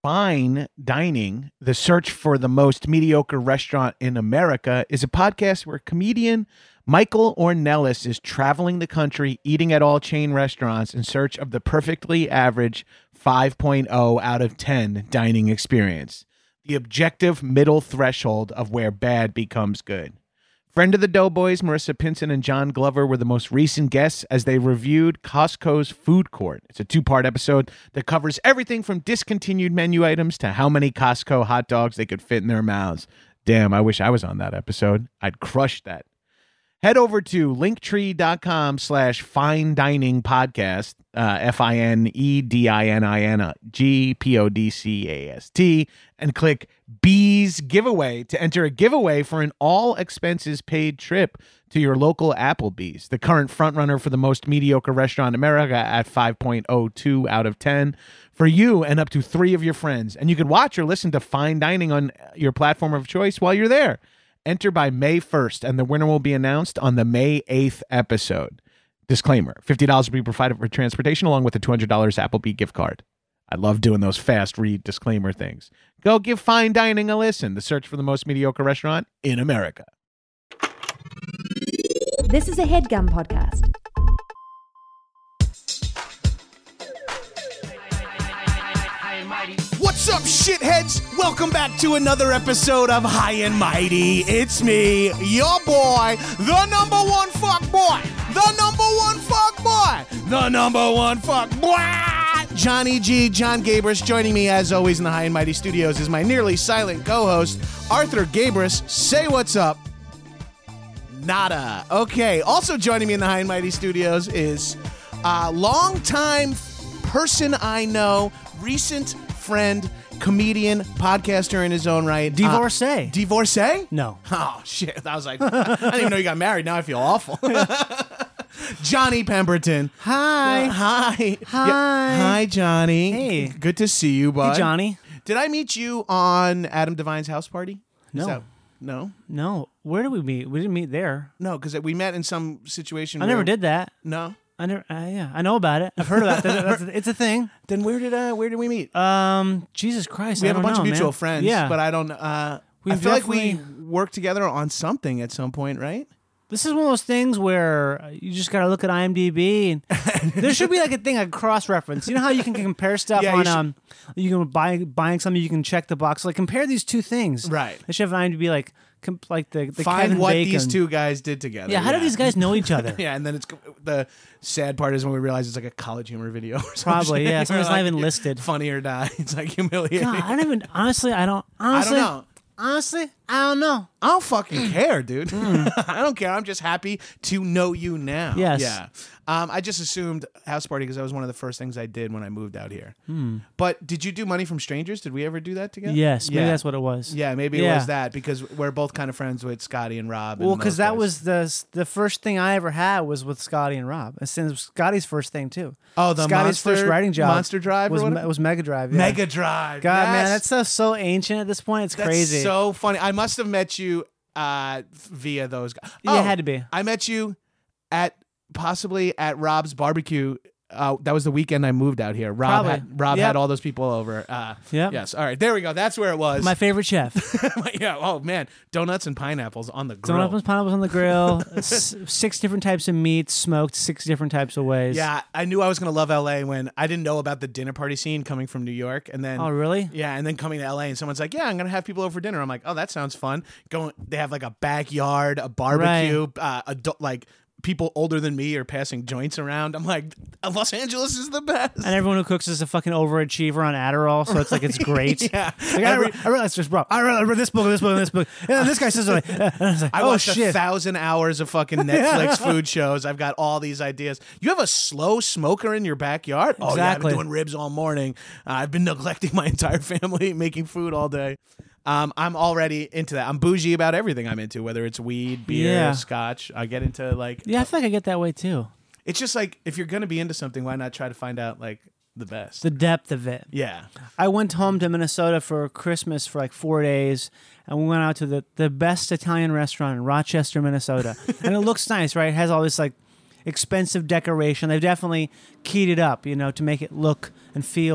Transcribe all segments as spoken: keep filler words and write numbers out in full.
Fine Dining, the search for the most mediocre restaurant in America, is a podcast where comedian Michael Ornelas is traveling the country, eating at all chain restaurants in search of the perfectly average five point oh out of ten dining experience, the objective middle threshold of where bad becomes good. Friend of the Doughboys, Marissa Pinson and John Glover were the most recent guests as they reviewed Costco's food court. It's a two-part episode that covers everything from discontinued menu items to how many Costco hot dogs they could fit in their mouths. Damn, I wish I was on that episode. I'd crush that. Head over to linktree.com slash fine dining podcast, uh, F I N E D I N I N G P O D C A S T, and click Bees Giveaway to enter a giveaway for an all expenses paid trip to your local Applebee's, the current frontrunner for the most mediocre restaurant in America at five point oh two out of ten for you and up to three of your friends. And you can watch or listen to Fine Dining on your platform of choice while you're there. Enter by May first, and the winner will be announced on the May eighth episode. Disclaimer, fifty dollars will be provided for transportation along with a two hundred dollars Applebee gift card. I love doing those fast read disclaimer things. Go give Fine Dining a listen. The search for the most mediocre restaurant in America. This is a HeadGum podcast. What's up, shitheads? Welcome back to another episode of High and Mighty. It's me, your boy, the number one fuck boy, the number one fuck boy, the number one fuck boy, Johnny G, John Gabrus. Joining me, as always, in the High and Mighty studios is my nearly silent co-host, Arthur Gabrus. Say what's up. Nada. Okay, also joining me in the High and Mighty studios is a longtime person I know, recent friend, comedian, podcaster in his own right. Divorcee. Uh, divorcee? No. Oh, shit. I was like, I didn't even know you got married. Now I feel awful. Johnny Pemberton. Hi. Uh, hi. Hi. Yeah. Hi, Johnny. Hey. Good to see you, bud. Hey, Johnny. Did I meet you on Adam Devine's house party? No. Is that- no? No. Where did we meet? We didn't meet there. No, because we met in some situation I where... never did that. No? I never. Uh, yeah, I know about it. I've heard about it. That's, it's a thing. Then where did uh, where did we meet? Um, Jesus Christ. We I have a don't bunch know, of mutual man. friends, Yeah. but I don't. Uh, We I feel like we definitely- worked together on something at some point, right? This is one of those things where you just gotta look at IMDb, and there should be like a thing, like cross reference. You know how you can compare stuff Yeah, you on should- um, you can buy buying something, you can check the box. Like compare these two things. Right. They should have an IMDb like com- like the, the Find Kevin what Bacon. these two guys did together. Yeah. How do these guys know each other? Yeah, and then it's the sad part is when we realize it's like a college humor video or something. Probably. Yeah. Something's not even listed. Funny or die. It's like humiliating. God, I don't even. Honestly, I don't. Honestly, I don't know. Honestly, I don't know. I don't fucking care, dude. I don't care. I'm just happy to know you now. Yes. Yeah. Um, I just assumed house party because that was one of the first things I did when I moved out here. But did you do Money from Strangers? Did we ever do that together? Yes, maybe Yeah. that's what it was. Yeah, maybe it Yeah. was that because we're both kind of friends with Scotty and Rob. Well, and because those that guys. was the the first thing I ever had was with Scotty and Rob. And since Scotty's first thing too. Oh, the Scotty's Monster- first writing job, Monster Drive or was whatever? me- was Mega Drive. Yeah. Mega Drive. God, yes. man, that stuff's so ancient at this point. It's That's crazy. so funny. I must have met you uh, via those guys. Yeah, Oh, it had to be. I met you at possibly at Rob's barbecue. Uh, that was the weekend I moved out here. Rob Probably. had Rob Yep. had all those people over. Uh, Yep. Yes. All right. There we go. That's where it was. My favorite chef. yeah. Oh man, donuts and pineapples on the grill. Donuts, pineapples on the grill. s- six different types of meat smoked six different types of ways. Yeah, I knew I was gonna love L A when I didn't know about the dinner party scene coming from New York, and then Oh, really? yeah, and then coming to L A and someone's like, "Yeah, I'm gonna have people over for dinner." I'm like, "Oh, that sounds fun." Going, they have like a backyard, a barbecue, uh, adult, like people older than me are passing joints around. I'm like, Los Angeles is the best. And everyone who cooks is a fucking overachiever on Adderall, so it's like it's great. Yeah. Like, I, read, I realized this, bro. I read, I read this book, this book, and this book. And this guy says, like, and I was like, I oh watched a shit. thousand hours of fucking Netflix food shows. I've got all these ideas. You have a slow smoker in your backyard? Oh, yeah, I've Exactly. been doing ribs all morning. Uh, I've been neglecting my entire family, making food all day. Um, I'm already into that. I'm bougie about everything I'm into, whether it's weed, beer, Yeah. scotch. I get into like, Yeah, I feel like I get that way too. it's just like, if you're going to be into something, why not try to find out like the best? The depth of it. yeah. I went home to Minnesota for Christmas for like four days, and we went out to the, the best Italian restaurant in Rochester, Minnesota. And it looks nice, right? It has all this like expensive decoration. They've definitely keyed it up, you know, to make it look and feel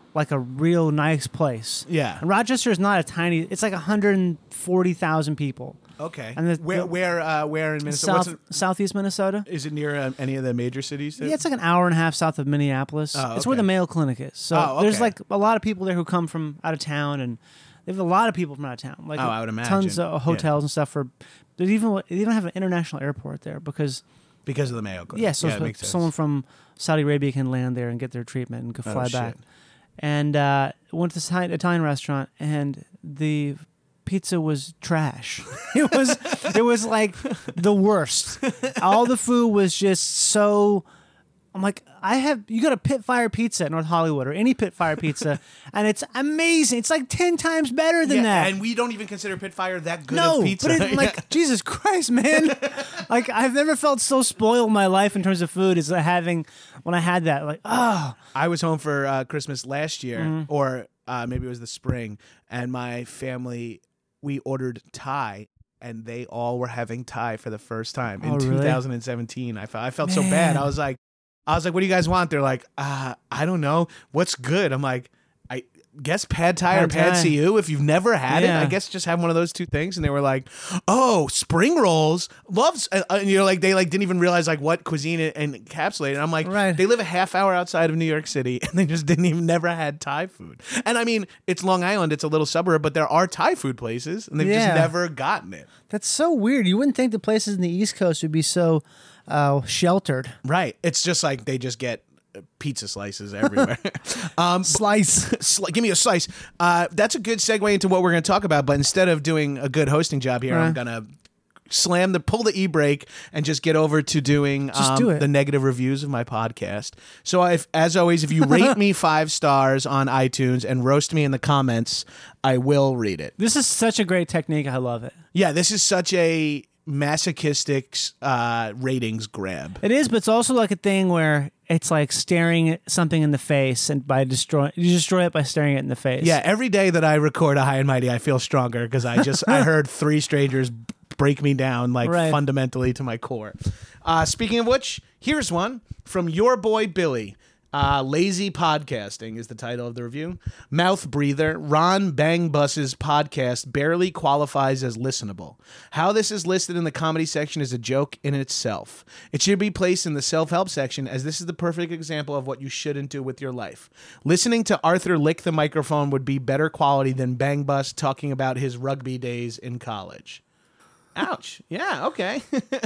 like a real nice place. Yeah. And Rochester is not a tiny. It's like one hundred forty thousand people. Okay. And the- where the- where uh, where in Minnesota? What's South it- southeast Minnesota. is it near uh, any of the major cities? there? Yeah, it's like an hour and a half south of Minneapolis. Oh, It's where okay. the Mayo Clinic is. So Oh, there's okay. like a lot of people there who come from out of town, and they have a lot of people from out of town. Like Oh, I would imagine. tons of Yeah. hotels and stuff. For they even they even have an international airport there because because of the Mayo Clinic. yeah, so it so- makes sense. someone from Saudi Arabia can land there and get their treatment and could Oh, fly shit. back. And uh, went to this Italian, Italian restaurant, and the pizza was trash. It was it was like the worst. All the food was just so. I'm like, I have you got a Pit Fire Pizza at North Hollywood or any Pit Fire Pizza, and it's amazing. It's like ten times better than Yeah, that. and we don't even consider Pitfire that good no, of pizza. but it, like Jesus Christ, man! Like I've never felt so spoiled in my life in terms of food as having when I had that. Like, oh, I was home for uh, Christmas last year, Mm-hmm. or uh, maybe it was the spring, and my family, we ordered Thai, and they all were having Thai for the first time in Oh, really? two thousand seventeen. I felt I felt so bad. Man. I was like, I was like, what do you guys want? They're like, uh, I don't know, what's good? I'm like, I guess Pad Thai or Pad Pad Thai. See Ew. If you've never had Yeah. it, I guess just have one of those two things. And they were like, oh, spring rolls, loves, uh, and you're like, they like didn't even realize like what cuisine it encapsulated. And I'm like, Right. they live a half hour outside of New York City, and they just didn't even never had Thai food. And I mean, it's Long Island, it's a little suburb, but there are Thai food places, and they've Yeah. just never gotten it. that's so weird. You wouldn't think the places in the East Coast would be so uh, sheltered. Right? It's just like they just get uh, pizza slices everywhere. um, Slice. Sli- give me a slice. Uh, that's a good segue into what we're going to talk about. But instead of doing a good hosting job here, I'm Right. going to slam the pull the e-brake and just get over to doing Just um, do it. the negative reviews of my podcast. So if, as always, if you rate me five stars on iTunes and roast me in the comments, I will read it. This is such a great technique. I love it. Yeah, this is such a masochistic uh, ratings grab. It is, but it's also like a thing where it's like staring at something in the face, and by destroying, you destroy it by staring it in the face. Yeah, every day that I record a High and Mighty, I feel stronger because I just I heard three strangers break me down like Right. fundamentally to my core. Uh, speaking of which, here's one from your boy Billy. Uh, Lazy Podcasting is the title of the review. Mouth breather. Ron Bangbus's podcast barely qualifies as listenable. How this is listed in the comedy section is a joke in itself. It should be placed in the self-help section, as this is the perfect example of what you shouldn't do with your life. Listening to Arthur lick the microphone would be better quality than Bangbus talking about his rugby days in college. Ouch. Yeah, okay.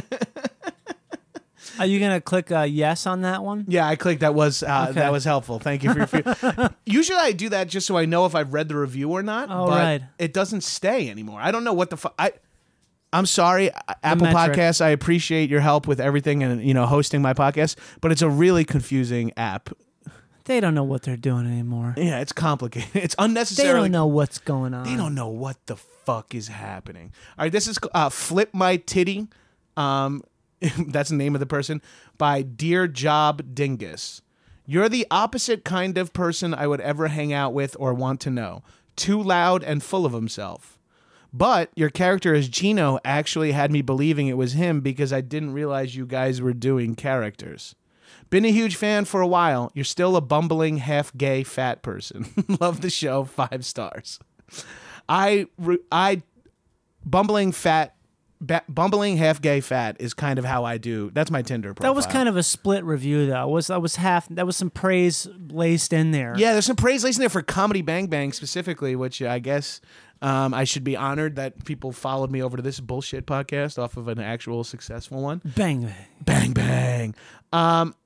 Are you gonna click uh, yes on that one? Yeah, I clicked. That was uh, Okay. that was helpful. Thank you for your feedback. Usually I do that just so I know if I've read the review or not. Oh, but right. it doesn't stay anymore. I don't know what the fuck. I I'm sorry, Apple metric. Podcasts. I appreciate your help with everything and you know hosting my podcast, but it's a really confusing app. They don't know what they're doing anymore. Yeah, it's complicated. It's They unnecessarily. don't know what's going on. They don't know what the fuck is happening. All right, this is uh, Flip My Titty. Um, that's the name of the person, by Dear Job Dingus. You're the opposite kind of person I would ever hang out with or want to know. Too loud and full of himself. But your character as Gino actually had me believing it was him because I didn't realize you guys were doing characters. Been a huge fan for a while. You're still a bumbling, half-gay, fat person. Love the show. Five stars. I, re- I, bumbling, fat, ba- bumbling, half-gay, fat is kind of how I do. That's my Tinder profile. That was kind of a split review, though. It was that was half? That was some praise laced in there. Yeah, there's some praise laced in there for Comedy Bang Bang specifically, which I guess um, I should be honored that people followed me over to this bullshit podcast off of an actual successful one. Bang bang. Bang bang. Um.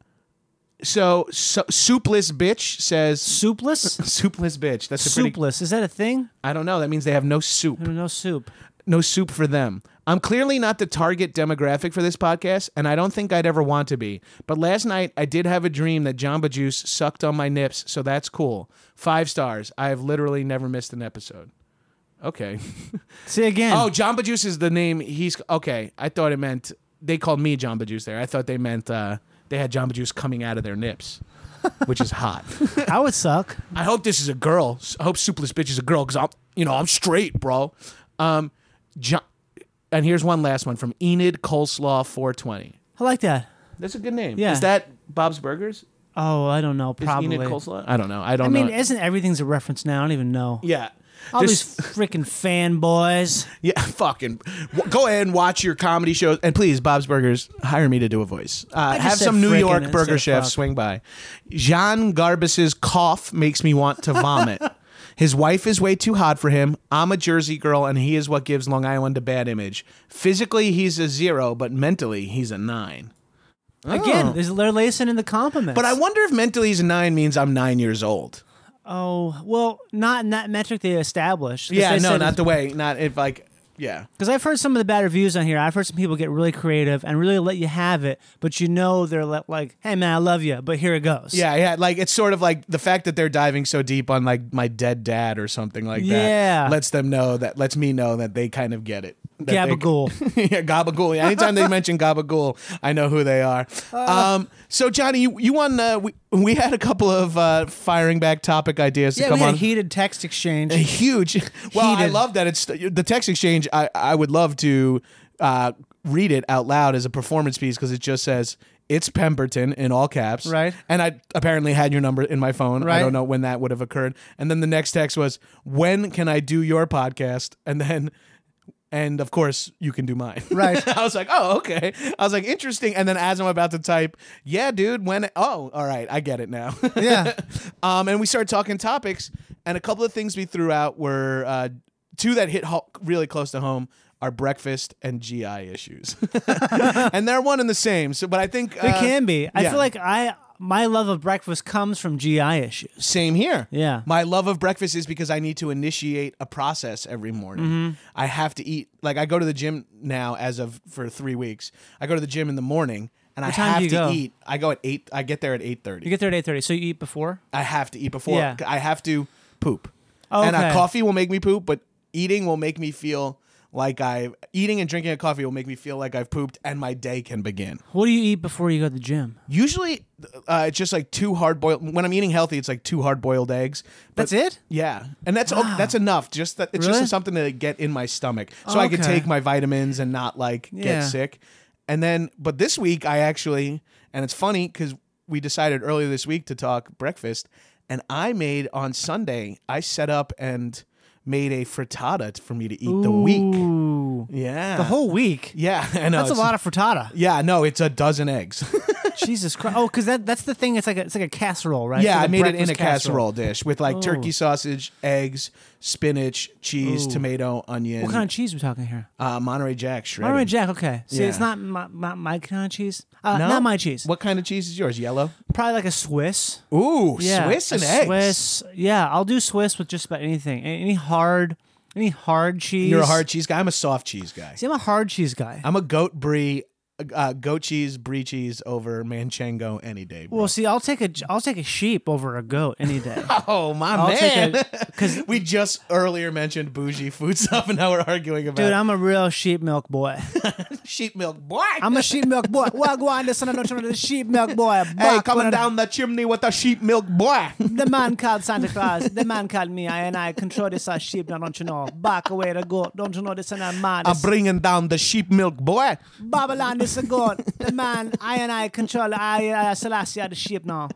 So, so soupless bitch says Soupless. soupless bitch. That's a pretty. Soupless. Is that a thing? I don't know. That means they have no soup. No soup. No soup for them. I'm clearly not the target demographic for this podcast, and I don't think I'd ever want to be. But last night, I did have a dream that Jamba Juice sucked on my nips, so that's cool. Five stars. I have literally never missed an episode. Okay. See again. Oh, Jamba Juice is the name. He's okay. I thought it meant they called me Jamba Juice there. I thought they meant uh, they had Jamba Juice coming out of their nips, which is hot. I would suck. I hope this is a girl. I hope Soupless Bitch is a girl because I'm, you know, I'm straight, bro. Um, Jo- and here's one last one from Enid Coleslaw four twenty. I like that. That's a good name. Yeah. Is that Bob's Burgers? Oh, I don't know. Is Probably. Enid coleslaw? I don't know. I don't I mean, know. isn't everything's a reference now? I don't even know. Yeah. All Just- these freaking fanboys. Yeah, fucking. W- go ahead and watch your comedy shows, and please, Bob's Burgers, hire me to do a voice. Uh, just have said some New frickin' York instead burger of chefs fuck. swing by. Jean Garbus's cough makes me want to vomit. His wife is way too hot for him. I'm a Jersey girl, and he is what gives Long Island a bad image. Physically, he's a zero, but mentally, he's a nine. Again, Oh. there's- they're lacing in the compliments. But I wonder if mentally he's a nine means I'm nine years old. Oh, well, not in that metric they established. 'Cause Yeah, they no, said not it's- the way. Not if like, yeah. Because I've heard some of the bad reviews on here. I've heard some people get really creative and really let you have it, but you know they're le- like, "Hey man, I love you, but here it goes." Yeah, yeah, like it's sort of like the fact that they're diving so deep on like my dead dad or something like Yeah. that lets them know that lets me know that they kind of get it. That they- Gabagool. yeah, Gabagool. Yeah, anytime they mention Gabagool, I know who they are. Um, so Johnny, you, you won. Uh, we we had a couple of uh, firing back topic ideas to Yeah, come we had on. a heated text exchange. A huge. Well, I Heated. love that it's the text exchange. I I would love to uh, read it out loud as a performance piece because it just says. It's Pemberton in all caps. Right. And I apparently had your number in my phone. I Right. don't know when that would have occurred. And then the next text was, when can I do your podcast? And then, and of course, you can do mine. Right. I was like, oh, okay. I was like, interesting. And then as I'm about to type, yeah, dude, when, oh, all right, I get it now. Yeah. um, and we started talking topics. And a couple of things we threw out were uh, two that hit ho- really close to home. Are breakfast and G I issues, and they're one and the same. So, but I think They uh, can be. I yeah. feel like I my love of breakfast comes from G I issues. Same here. Yeah. My love of breakfast is because I need to initiate a process every morning. Mm-hmm. I have to eat. Like I go to the gym now as of for three weeks. I go to the gym in the morning and What I time have do you to go? eat. I go at eight. I get there at eight thirty. You get there at eight thirty, so you eat before? I have to eat before. Yeah. I have to poop. Oh, And uh, okay. coffee will make me poop, but eating will make me feel like I eating and drinking a coffee will make me feel like I've pooped and my day can begin. What do you eat before you go to the gym? Usually, uh, it's just like two hard boiled. When I'm eating healthy, it's like two hard boiled eggs. But- That's it? Yeah, and that's okay, that's enough. Just that it's Really? just something to get in my stomach, so I can Okay. take my vitamins and not like Yeah. get sick. And then, but this week I actually, and it's funny because we decided earlier this week to talk breakfast, and I made on Sunday. I set up and made a frittata for me to eat the week. Ooh. Yeah, The whole week? Yeah, I know That's a it's- lot of frittata. Yeah, no, it's a dozen eggs. Jesus Christ! Oh, because that, that's the thing. It's like a, it's like a casserole, right? Yeah, It's I like made it in breakfast a casserole dish with like Oh. turkey sausage, eggs, spinach, cheese, Ooh. tomato, onion. What kind of cheese are we talking here? Uh, Monterey Jack shredded. Monterey Jack. Okay. See, Yeah. it's not my, my, my kind of cheese. Uh, No? Not my cheese. What kind of cheese is yours? Yellow. Probably like a Swiss. Ooh, Yeah, Swiss and a eggs. Swiss. Yeah, I'll do Swiss with just about anything. A- Any hard, any hard cheese. You're a hard cheese guy. I'm a soft cheese guy. See, I'm a hard cheese guy. I'm a goat brie, uh, goat cheese, brie cheese over Manchego any day. Bro. Well, see, I'll take a I'll take a sheep over a goat any day. oh my I'll man! take a- 'cause- we just earlier mentioned bougie food stuff, and now we're arguing about Dude, I'm a real sheep milk boy. sheep milk boy. I'm a sheep milk boy. Wagwan, listen, I'm not trying to the sheep milk boy. hey, Back coming when I- down the chimney with a sheep milk boy. The man called Santa Claus. The man called me. I and I control this uh, sheep now, don't you know? Back away the goat. Don't you know this and I'm mad. I'm bringing down the sheep milk boy. Babylon, this a goat. The man, I and I control. I, uh, Selassie, the sheep now.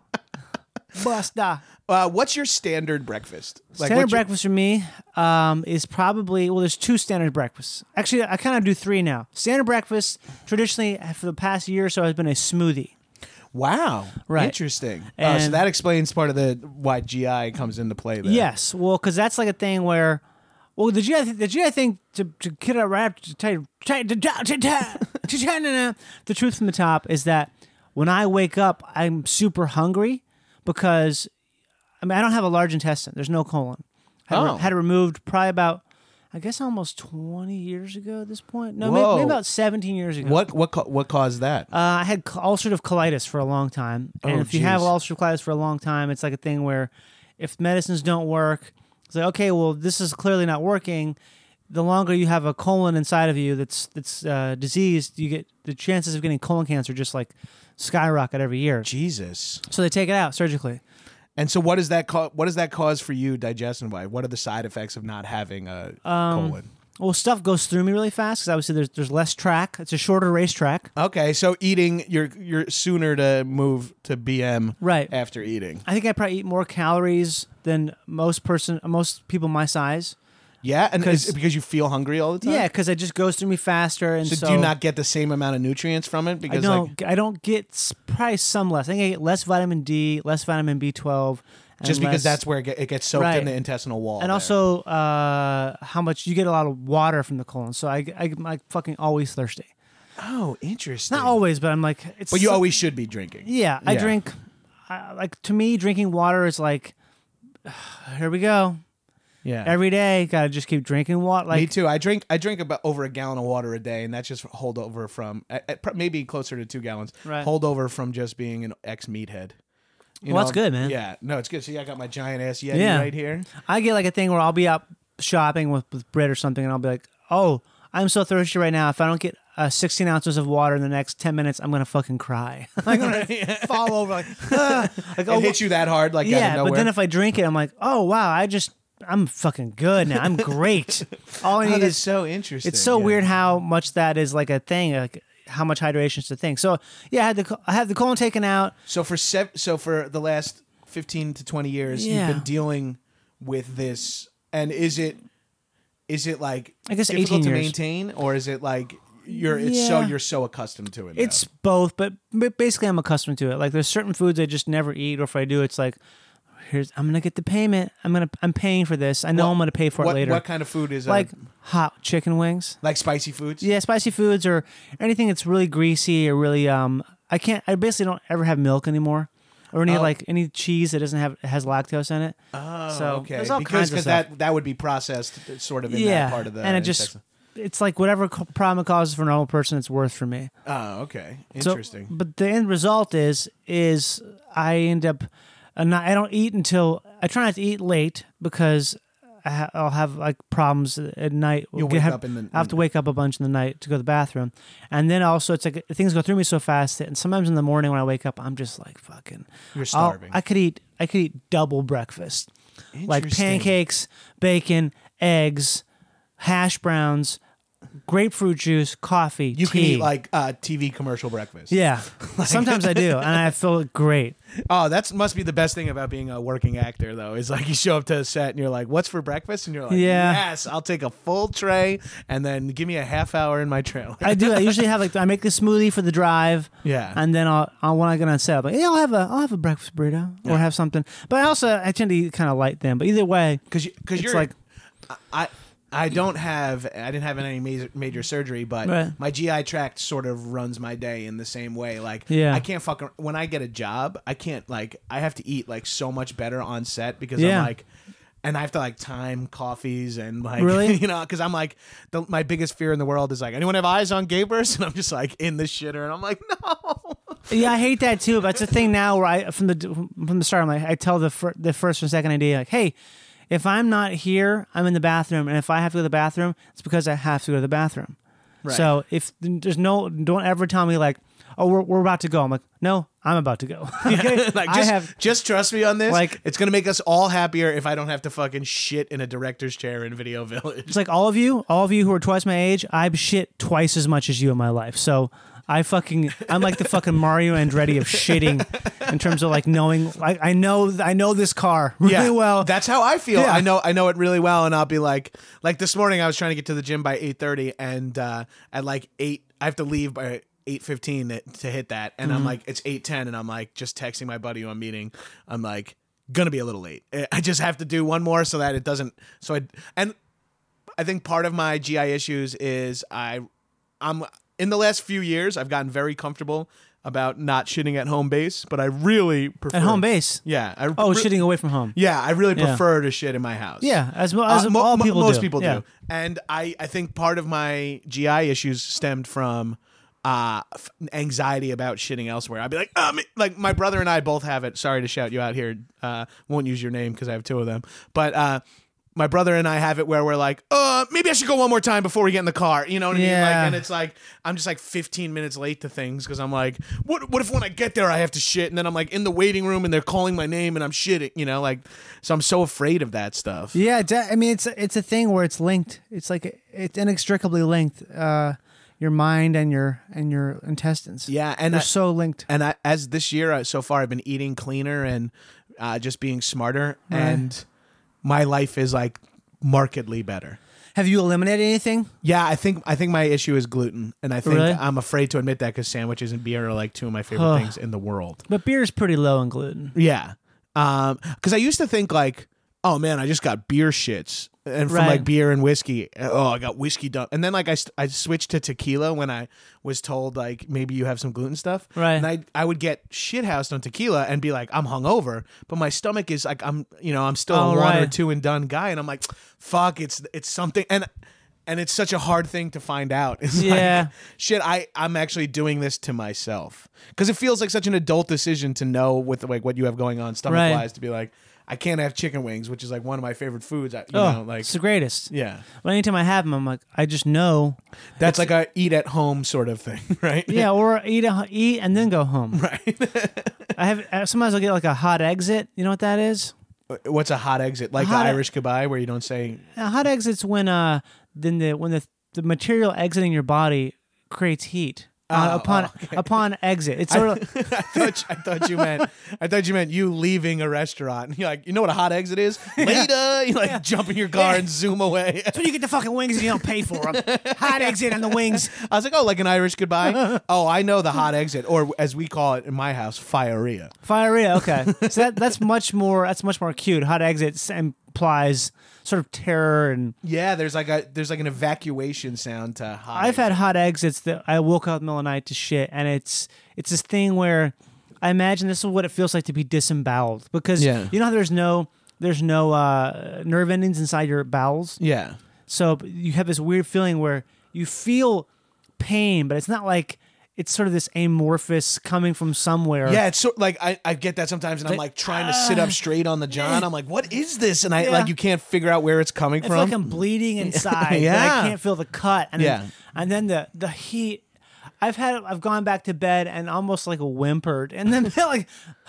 Buster. Uh, what's your standard breakfast? Like, Standard what's your- breakfast for me um, is probably, well, there's two standard breakfasts. Actually, I kind of do three now. Standard breakfast, traditionally, for the past year or so, has been a smoothie. Wow, Right. interesting. Uh, so And- that explains part of the why G I comes into play there. Yes, well, because that's like a thing where, well, the G I, the G I thing to to get it right to tell you, to- to- to- to- to- the truth from the top is that when I wake up, I'm super hungry because I mean I don't have a large intestine. There's no colon. Had, Oh. it, had it removed probably about I guess almost twenty years ago at this point. No, maybe, Whoa. maybe about seventeen years ago. What what ca- what caused that? Uh, I had cl- ulcerative colitis for a long time, and Oh, if you have geez. ulcerative colitis for a long time, it's like a thing where if medicines don't work, it's like okay, well, this is clearly not working. The longer you have a colon inside of you that's that's uh, diseased, you get the chances of getting colon cancer just like skyrocket every year. Jesus. So they take it out surgically. And so, what does that ca- what does that cause for you, digestion wise? What are the side effects of not having a Um, colon? Well, stuff goes through me really fast because obviously there's there's less track. It's a shorter racetrack. Okay, so eating, you're you're sooner to move to B M Right. after eating. I think I probably eat more calories than most person, most people my size. Yeah, and is 'Cause- it because you feel hungry all the time? Yeah, because it just goes through me faster, and So, so, do you not get the same amount of nutrients from it? I Because don't. like I don't get s- probably some less. I think I get less vitamin D, less vitamin B twelve. and just because less- that's where it, get, it gets soaked Right. in the intestinal wall. and there. also uh, how much you get a lot of water from the colon. So I, I, I'm like fucking always thirsty. oh, interesting. Not always, but I'm like, it's. but you so- always should be drinking. Yeah, I Yeah. drink. I, like to me, drinking water is like, here we go. Yeah. Every day, gotta just keep drinking water. Like Me too. I drink. I drink about over a gallon of water a day, and that's just holdover from uh, uh, pr- maybe closer to two gallons. Right. Holdover from just being an ex meathead. You Well, that's good, man. Yeah, no, it's good. See, I got my giant ass Yeti Yeah. right here. I get like a thing where I'll be out shopping with, with Britt or something, and I'll be like, "Oh, I'm so thirsty right now. If I don't get uh, sixteen ounces of water in the next ten minutes, I'm gonna fucking cry. I'm gonna fall over like, ah. like It oh, hits you that hard, like out of yeah. nowhere. But then if I drink it, I'm like, oh wow, I just I'm fucking good now. I'm great. All I oh, need that's is so interesting. It's so yeah. weird how much that is like a thing, like how much hydration is a thing. So yeah, I had the co- I had the colon taken out. So for sev- so for the last fifteen to twenty years, Yeah. you've been dealing with this, and is it is it like I guess difficult eighteen to years. maintain, or is it like you're it's so Yeah. you're so accustomed to it? now? It's both, but but basically I'm accustomed to it. Like there's certain foods I just never eat, or if I do, it's like, here's I'm gonna get the payment. I'm gonna I'm paying for this. I know What- I'm gonna pay for what, it later. What kind of food is like uh, hot chicken wings. like spicy foods? Yeah, spicy foods or anything that's really greasy or really um. I can't. I basically don't ever have milk anymore, or any Oh. like any cheese that doesn't have has lactose in it. Oh, So, okay. there's all because kinds of because stuff. that that would be processed sort of in yeah, that part of the and it just intestine. it's like whatever co- problem it causes for a normal person, it's worth for me. Oh, okay. So- Interesting. but the end result is is I end up uh, not, I don't eat until I try not to eat late because I ha- I'll have like problems at night. You'll Get- wake have, up in the- I have to wake up a bunch in the night to go to the bathroom, and then also it's like things go through me so fast that and sometimes in the morning when I wake up I'm just like fucking. You're I'll- starving. I could eat I could eat double breakfast, like Interesting. pancakes, bacon, eggs, hash browns, grapefruit juice, coffee. You can tea. eat like uh, T V commercial breakfast. Yeah, sometimes I do, and I feel great. Oh, that must be the best thing about being a working actor, though. Is like you show up to a set and you're like, "What's for breakfast?" And you're like, Yeah. yes, I'll take a full tray and then give me a half hour in my trailer." I do. I usually have like I make the smoothie for the drive, Yeah. and then I'll, I'll when I get on set, I'll be like, yeah, I'll have a I'll have a breakfast burrito Yeah. or have something. But I also I tend to eat kind of light then. But either way, Because you, cause it's you're like I I don't have I didn't have any major, major surgery, but Right. my G I tract sort of runs my day in the same way. Like Yeah. I can't fuck ar- when I get a job, I can't like I have to eat like so much better on set because Yeah. I'm like. And I have to like time coffees and like Really? you know because I'm like the, my biggest fear in the world is like anyone have eyes on Gabers and I'm just like in the shitter and I'm like no. yeah, I hate that too. But it's a thing now where I from the from the start, I'm like I tell the fir- the first and second idea like, hey, if I'm not here, I'm in the bathroom, and if I have to go to the bathroom, it's because I have to go to the bathroom. Right. So if there's no, don't ever tell me like, oh, we're we're about to go. I'm like, no, I'm about to go. Okay? like I just, have. just trust me on this. Like- it's gonna make us all happier if I don't have to fucking shit in a director's chair in Video Village. It's like all of you, all of you who are twice my age, I've shit twice as much as you in my life. So I fucking, I'm like the fucking Mario Andretti of shitting in terms of like knowing, I, I know, I know this car really well. That's how I feel. Yeah. I know I know it really well, and I'll be like, like this morning I was trying to get to the gym by eight thirty, and uh, at like eight, I have to leave by eight fifteen to, to hit that, and Mm-hmm. I'm like, it's eight ten, and I'm like, just texting my buddy who I'm meeting. I'm like, gonna be a little late. I just have to do one more so that it doesn't. So I and I think part of my G I issues is I, I'm in the last few years I've gotten very comfortable about not shitting at home base, but I really prefer At home base. Yeah. I Oh, re- shitting away from home. Yeah, I really Yeah. prefer to shit in my house. Yeah, as, mo- as Uh, mo- all mo- people most do. people Yeah. do. And I, I think part of my G I issues stemmed from uh, f- anxiety about shitting elsewhere. I'd be like, um, like my brother and I both have it. Sorry to shout you out here. Uh, won't use your name because I have two of them. But uh, my brother and I have it where we're like, uh, maybe I should go one more time before we get in the car. You know what I mean? Yeah. Like, and it's like, I'm just like fifteen minutes late to things because I'm like, what What if when I get there I have to shit? And then I'm like in the waiting room and they're calling my name and I'm shitting, you know? Like, so I'm so afraid of that stuff. Yeah, de- I mean, it's it's a thing where it's linked. It's like it's inextricably linked. Uh, your mind and your and your intestines. Yeah, and they're I- so linked. And I, as this year uh, so far, I've been eating cleaner and uh, just being smarter, Right. and my life is like markedly better. Have you eliminated anything? Yeah, I think I think my issue is gluten, and I think Really? I'm afraid to admit that because sandwiches and beer are like two of my favorite Huh. things in the world. But beer is pretty low in gluten. Yeah, because I used to think like, oh man, I just got beer shits, and from Right. like beer and whiskey, oh I got whiskey done, and then like I, st- I switched to tequila when I was told like maybe you have some gluten stuff, Right. And I I would get shithoused on tequila and be like I'm hungover, but my stomach is like I'm you know I'm still Oh, a one or right. two and done guy, and I'm like fuck it's it's something and. And it's such a hard thing to find out. It's Yeah. like, shit, I, I'm actually doing this to myself. Because it feels like such an adult decision to know with like what you have going on stomach-wise Right. to be like, I can't have chicken wings, which is like one of my favorite foods. I- You Oh, know, like, it's the greatest. yeah. But anytime I have them, I'm like, I just know. That's like a eat at home sort of thing, right? Yeah, or eat a, eat and then go home. Right. I have uh, sometimes I'll get like a hot exit. You know what that is? What's a hot exit? Like hot the e- Irish goodbye where you don't say, A hot exit's when uh then the when the the material exiting your body creates heat. Uh, Oh, upon oh, okay. upon exit, it's sort of I thought, I thought you meant I thought you meant you leaving a restaurant. You're like, you know what a hot exit is? Later, you like jump in your car and zoom away. that's when you get the fucking wings and you don't pay for them. Hot exit and the wings. I was like, oh, like an Irish goodbye? Oh, I know the hot exit, or as we call it in my house, firea. Firea, okay. So that that's much more that's much more cute. Hot exit s- implies sort of terror, and Yeah, there's like a there's like an evacuation sound to hot. I've had hot exits that I woke up in the middle of the night to shit, and it's it's this thing where I imagine this is what it feels like to be disemboweled, because Yeah. you know how there's no there's no uh, nerve endings inside your bowels, Yeah, so you have this weird feeling where you feel pain, but it's not like it's sort of this amorphous coming from somewhere. yeah. It's so, like I, I get that sometimes, and I'm like trying to sit up straight on the john. I'm like, what is this? And I Yeah. like you can't figure out where it's coming I from. feel like I'm bleeding inside. Yeah. yeah, I can't feel the cut. And Yeah. then, and then the the heat. I've had I've gone back to bed and almost like whimpered, and then like,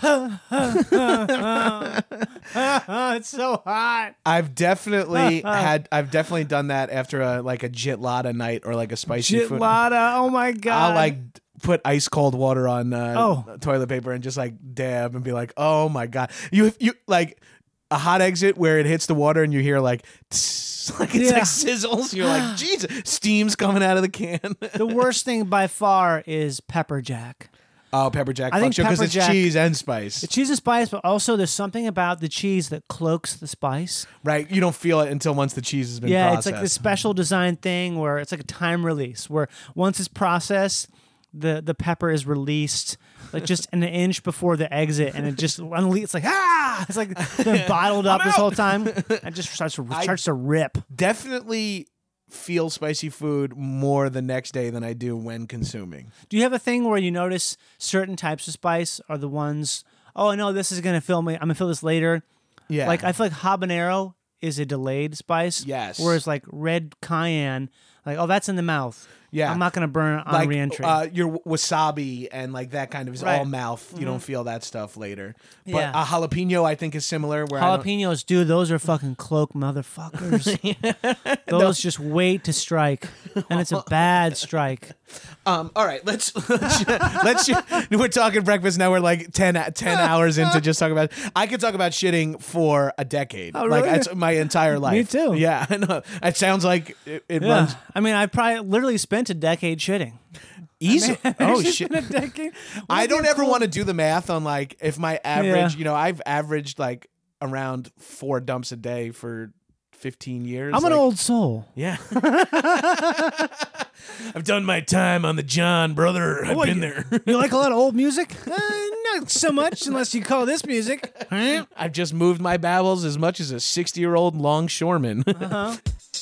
it's so hot. I've definitely had I've definitely done that after a like a jitlada night or like a spicy food. Jitlada, oh my god! I'll like put ice cold water on uh, Oh. toilet paper and just like dab and be like, oh my god, you you like a hot exit where it hits the water and you hear like, tss, like it's Yeah. like sizzles. You're like, Jesus, steam's coming out of the can. the worst thing by far is pepper jack. Oh, pepper jack. I think because pepper it's jack- cheese and spice, The cheese and spice, but also there's something about the cheese that cloaks the spice. right? You don't feel it until once the cheese has been Yeah, processed. it's like this special design thing where it's like a time release where once it's processed, the the pepper is released like just an inch before the exit, and it just unle- it's like ah, it's like been bottled up this whole time, and just starts to I- starts to rip. Definitely feel spicy food more the next day than I do when consuming. Do you have a thing where you notice certain types of spice are the ones? Oh no, this is gonna fill me. I'm gonna feel this later. Yeah, Like I feel like habanero is a delayed spice. Yes. Whereas like red cayenne, like oh that's in the mouth. Yeah. I'm not gonna burn on like reentry. uh, your wasabi and like that kind of is Right. all mouth. You don't feel that stuff later. But Yeah. a jalapeno, I think, is similar. Where I don't- Jalapenos, dude, those are fucking cloak motherfuckers. Those just wait to strike, and it's a bad strike. Um, all right, let's let's, let's we're talking breakfast now. We're like ten, ten hours into just talking about. I could talk about shitting for a decade. Oh, Like really? it's my entire life. too. Yeah, I know. It sounds like it, it Yeah, runs I mean, I probably literally spent a decade shitting. easy. Oh It's shit! been a decade. I Wouldn't don't it be ever cool? want to do the math on like if my average. Yeah. You know, I've averaged like around four dumps a day for fifteen years. I'm an like- old soul. Yeah. I've done my time on the John, brother. I've What, been you- there. You like a lot of old music? Uh, not so much, unless you call this music. Huh? I've just moved my babbles as much as a sixty-year-old longshoreman. Uh-huh.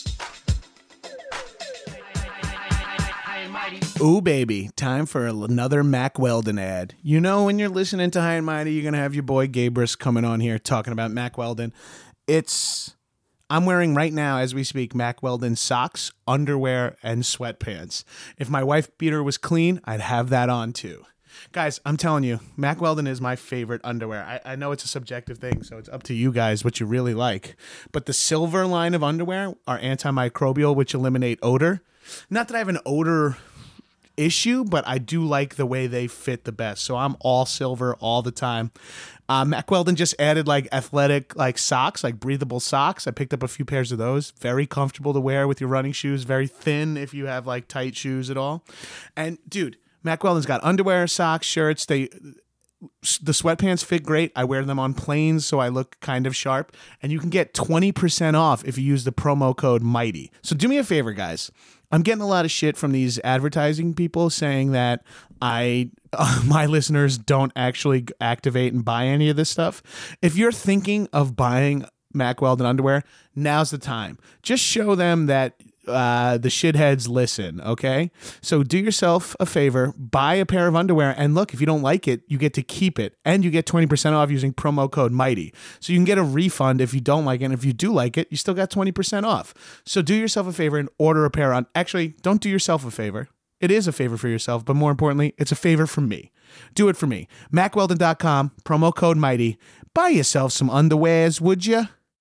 Ooh, baby. Time for another Mack Weldon ad. You know, when you're listening to High and Mighty, you're going to have your boy Gabrus coming on here talking about Mack Weldon. It's... I'm wearing right now, as we speak, Mack Weldon socks, underwear, and sweatpants. If my wife beater was clean, I'd have that on too. Guys, I'm telling you, Mack Weldon is my favorite underwear. I, I know it's a subjective thing, so it's up to you guys what you really like. But the silver line of underwear are antimicrobial, which eliminate odor. Not that I have an odor issue, but I do like the way they fit the best. So I'm all silver all the time. Uh, Mack Weldon just added like athletic like socks, like breathable socks. I picked up a few pairs of those. Very comfortable to wear with your running shoes. Very thin if you have like tight shoes at all. And dude, Mack Weldon's got underwear, socks, shirts. They the sweatpants fit great. I wear them on planes so I look kind of sharp. And you can get twenty percent off if you use the promo code MIGHTY. So do me a favor, guys. I'm getting a lot of shit from these advertising people saying that I uh, my listeners don't actually activate and buy any of this stuff. If you're thinking of buying Mack Weldon underwear, now's the time. Just show them that uh, the shitheads listen, okay? So do yourself a favor, buy a pair of underwear, and look, if you don't like it, you get to keep it, and you get twenty percent off using promo code MIGHTY. So you can get a refund if you don't like it, and if you do like it, you still got twenty percent off. So do yourself a favor and order a pair on... Actually, don't do yourself a favor. It is a favor for yourself, but more importantly, it's a favor from me. Do it for me. Mack Weldon dot com, promo code MIGHTY. Buy yourself some underwears, would you?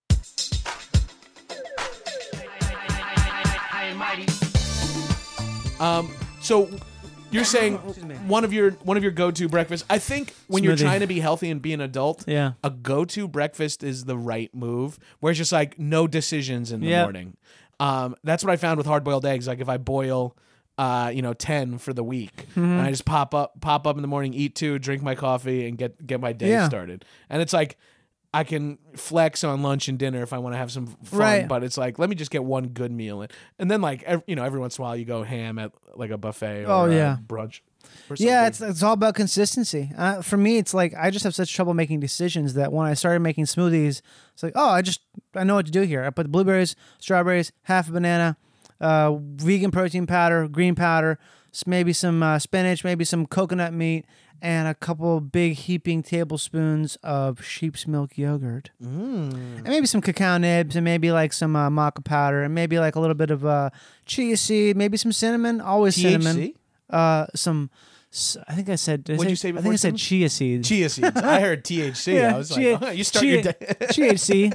Um, so you're saying one of your one of your go-to breakfasts. I think when you're Smoothie. trying to be healthy and be an adult, Yeah. a go-to breakfast is the right move, where it's just like no decisions in the Yep. morning. Um, that's what I found with hard-boiled eggs. Like if I boil, uh, you know, ten for the week, Mm-hmm. and I just pop up pop up in the morning, eat two, drink my coffee, and get get my day Yeah. started. And it's like I can flex on lunch and dinner if I want to have some fun, Right. but it's like, let me just get one good meal in. And then like, ev- you know, every once in a while you go ham at like a buffet or Oh, a yeah. brunch. Or Yeah, something. it's it's all about consistency. Uh, for me, it's like I just have such trouble making decisions that when I started making smoothies, it's like, oh, I just I know what to do here. I put blueberries, strawberries, half a banana, uh, vegan protein powder, green powder, s- maybe some uh, spinach, maybe some coconut meat, and a couple big heaping tablespoons of sheep's milk yogurt, mm. and maybe some cacao nibs, and maybe like some uh, maca powder, and maybe like a little bit of uh, chia seed, maybe some cinnamon, always T H C? cinnamon. Uh, some, s- I think I said. Did I What'd say, you say I before think I said cinnamon? chia seeds. Chia seeds. I heard T H C. I was chia- like, oh, you start chia- your day. T H C.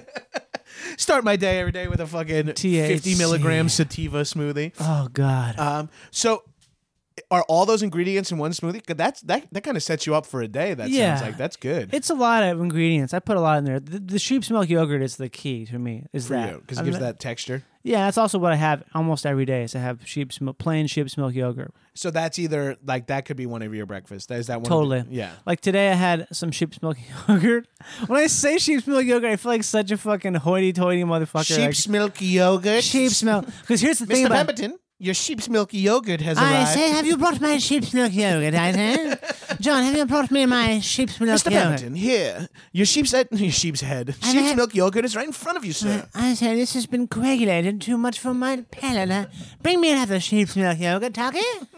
Start my day every day with a fucking T H C. fifty milligram sativa smoothie. Oh God. Um, so are all those ingredients in one smoothie? 'Cause That's that that kind of sets you up for a day. That Yeah. sounds like that's good It's a lot of ingredients. I put a lot in there. The, the sheep's milk yogurt is the key to me. Is for that you because I it mean, gives that texture. Yeah, that's also what I have almost every day. Is I have sheep's milk, plain sheep's milk yogurt. So that's either like that could be one of your breakfasts. Is that one? Totally. Of the, yeah. Like today, I had some sheep's milk yogurt. When I say sheep's milk yogurt, I feel like such a fucking hoity-toity motherfucker. Sheep's like, milk yogurt. sheep's milk. Because here's the thing Mister about. Pemberton, your sheep's milk yogurt has I arrived. say, have you brought my sheep's milk yogurt? I say, John, have you brought me my sheep's milk Mister yogurt? Pemberton, here, your sheep's head, your sheep's head. I Sheep's have- milk yogurt is right in front of you, sir. I say, this has been coagulated too much for my palate. Uh, Bring me another sheep's milk yogurt, Tucky.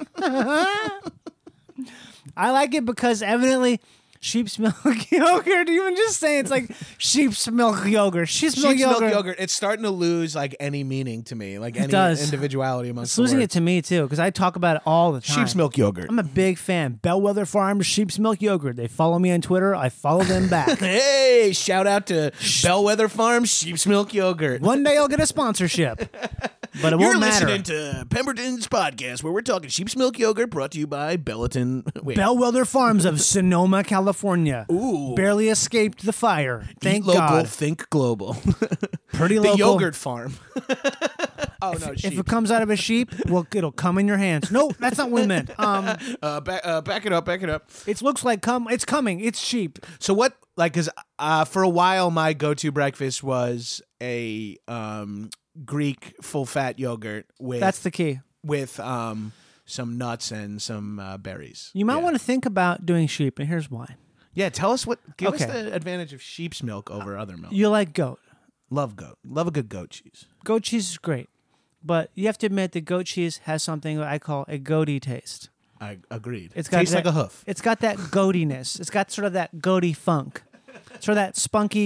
I like it because evidently sheep's milk yogurt, even just saying it's like sheep's milk yogurt. Sheep's, Sheep's milk milk yogurt. yogurt. It's starting to lose like any meaning to me, like any does. individuality amongst It's the losing it words. to me too because I talk about it all the time. Sheep's milk yogurt. I'm a big fan. Bellwether Farms sheep's milk yogurt. They follow me on Twitter. I follow them back. Hey, shout out to Bellwether Farms sheep's milk yogurt. One day I'll get a sponsorship, but it You're won't matter. listening to Pemberton's podcast, where we're talking sheep's milk yogurt, brought to you by Bellaton. Wait, Bellwether Farms of Sonoma, California. Ooh. Barely escaped the fire. Thank Eat local, God. think global. Pretty the local. yogurt farm. oh no, If sheep. it comes out of a sheep, well, it'll come in your hands. No, that's not what we meant. Um, uh, back, uh, back it up, back it up. it looks like come. It's coming. It's sheep. So what? Like, cause uh, for a while, my go-to breakfast was a um, Greek full-fat yogurt with That's the key. with um, some nuts and some uh, berries. You might yeah. want to think about doing sheep, and here's why. Yeah, tell us what. Give Okay. us the advantage of sheep's milk over other milk. You like goat. Love goat. Love a good goat cheese. Goat cheese is great, but you have to admit that goat cheese has something that I call a goaty taste. I agreed. It's got Tastes that, like a hoof. It's got that goatiness. It's got sort of that goaty funk, sort of that spunky,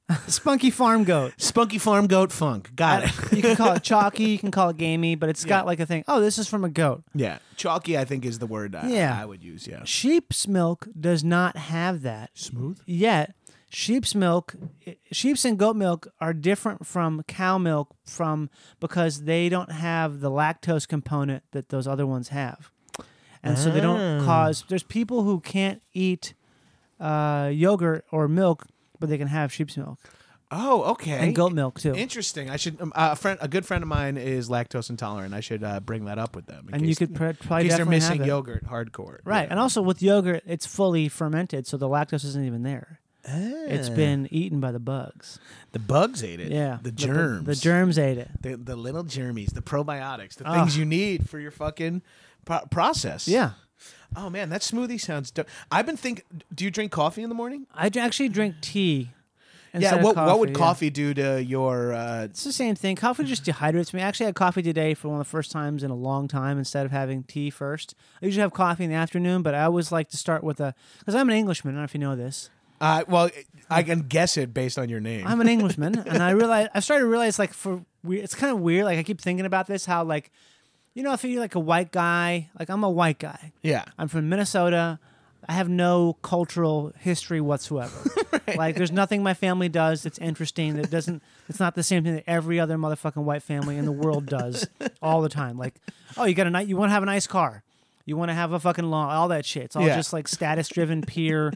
Spunky farm goat. Spunky farm goat funk. Got it. You can call it chalky, you can call it gamey, but it's Yeah. got like a thing. Oh, this is from a goat. Yeah, chalky. I think is the word I, Yeah. I would use. Yeah, Sheep's milk does not have that. smooth. Yet, sheep's milk, sheep's and goat milk are different from cow milk from because they don't have the lactose component that those other ones have. And so they don't cause, there's people who can't eat uh, yogurt or milk, but they can have sheep's milk Oh, okay. and goat milk too. Interesting. I should. Um, uh, a friend, a good friend of mine is lactose intolerant. I should uh, bring that up with them. in And you case- could pr- in probably case they're definitely missing have it. yogurt hardcore. Right. Yeah. And also with yogurt, it's fully fermented, so the lactose isn't even there. It's been eaten by the bugs. the bugs ate it. Yeah. the germs. The, germs ate it. The, the little germies, the probiotics, the Ugh. things you need for your fucking pro- process. Yeah. Oh man, that smoothie sounds dope. I've been thinking. Do you drink coffee in the morning? I d- actually drink tea. Yeah. instead of What What would yeah. coffee do to your? Uh, It's the same thing. Coffee just dehydrates me. I actually had coffee today for one of the first times in a long time instead of having tea first. I usually have coffee in the afternoon, but I always like to start with a because I'm an Englishman. I don't know if you know this. uh, well, I can guess it based on your name. I'm an Englishman, and I realize I started to realize like for we- it's kind of weird. Like I keep thinking about this, how like you know if you're like a white guy, like I'm a white guy. yeah. I'm from Minnesota. I have no cultural history whatsoever. Like, there's nothing my family does that's interesting. That doesn't. It's not the same thing that every other motherfucking white family in the world does all the time. Like, oh, you got a nice. You want to have a nice car. You want to have a fucking lawn. All that shit. It's all Yeah. just like status-driven, peer,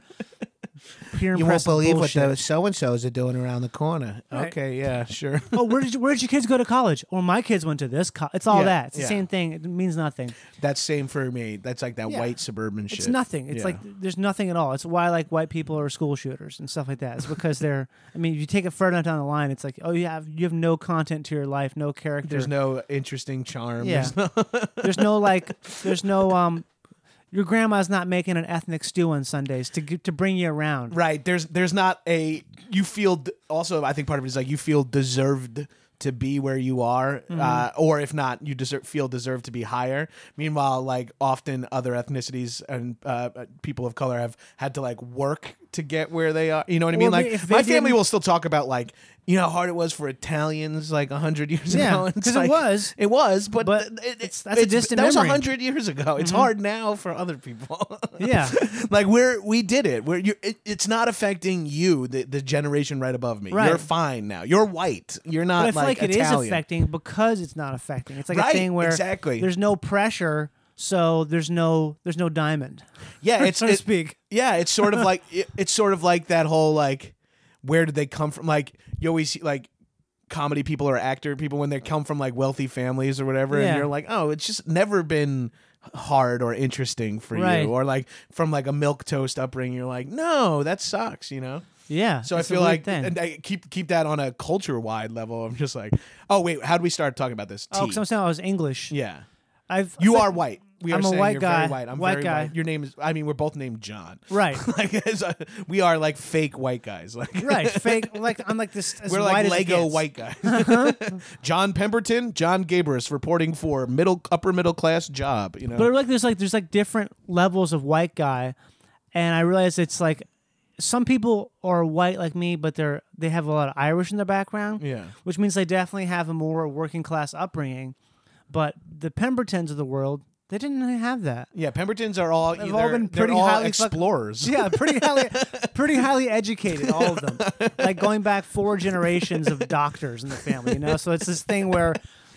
peer You won't impressive believe bullshit. what the so and so's are doing around the corner. Right. Okay, yeah, sure. Oh, where did you, where did your kids go to college? Or my kids went to this. Co-. It's all Yeah, that. It's the yeah. same thing. It means nothing. That's same for me. That's like that Yeah. white suburban shit. It's nothing. It's Yeah. like there's nothing at all. It's why like white people are school shooters and stuff like that. It's because they're. I mean, if you take it further down the line, it's like, oh, you have you have no content to your life, no character. There's no interesting charm. Yeah. There's no There's no like. There's no um. Your grandma's not making an ethnic stew on Sundays to g- to bring you around. right. There's there's not a you feel d- also I think part of it is like you feel deserved to be where you are, Mm-hmm. uh, or if not, you deserve feel deserved to be higher. Meanwhile, like often other ethnicities and uh, people of color have had to like work to get where they are. You know what I mean? Or Like if they my family didn't- will still talk about like you know how hard it was for Italians like a hundred years Yeah, ago. It's 'cause it like- was. It was, but, But it, it's- that's a distant that was a memory. hundred years ago. It's hard now for other people. Yeah. like we're we did it. We're you it, it's not affecting you, the, the generation right above me. Right. You're fine now. You're white. You're not But I feel like, like, it is Italian. affecting because it's not affecting. It's like Right, a thing where exactly. there's no pressure, so there's no there's no diamond. Yeah, it's so to it- speak. Yeah, it's sort of like it, it's sort of like that whole like where did they come from? Like you always see like comedy people or actor people when they come from like wealthy families or whatever, Yeah. and you're like, oh, it's just never been hard or interesting for Right. you, or like from like a milk toast upbringing, you're like, no, that sucks, you know. Yeah. So it's I a feel weird like thing. and I keep keep that on a culture wide level. I'm just like, oh wait, how do we start talking about this? Oh, Tea. because I'm saying I was English. Yeah, I've you I are think- white. We I'm are a saying white you're guy. very white. I'm White very guy. white. Your name is. I mean, we're both named John. Right. like as a, we are like fake white guys. Like Right. Fake. Like I'm like this. As we're white like as it Lego gets. white guys. John Pemberton, John Gabrus reporting for middle upper middle class job. You know. But like there's like there's like different levels of white guy, and I realize it's like some people are white like me, but they're they have a lot of Irish in their background. Yeah. Which means they definitely have a more working class upbringing, but the Pembertons of the world, they didn't have that. yeah, Pembertons are all They've either all been they're pretty all highly fuck- explorers. Yeah, pretty highly, pretty highly educated, all of them. Like going back four generations of doctors in the family, you know. So it's this thing where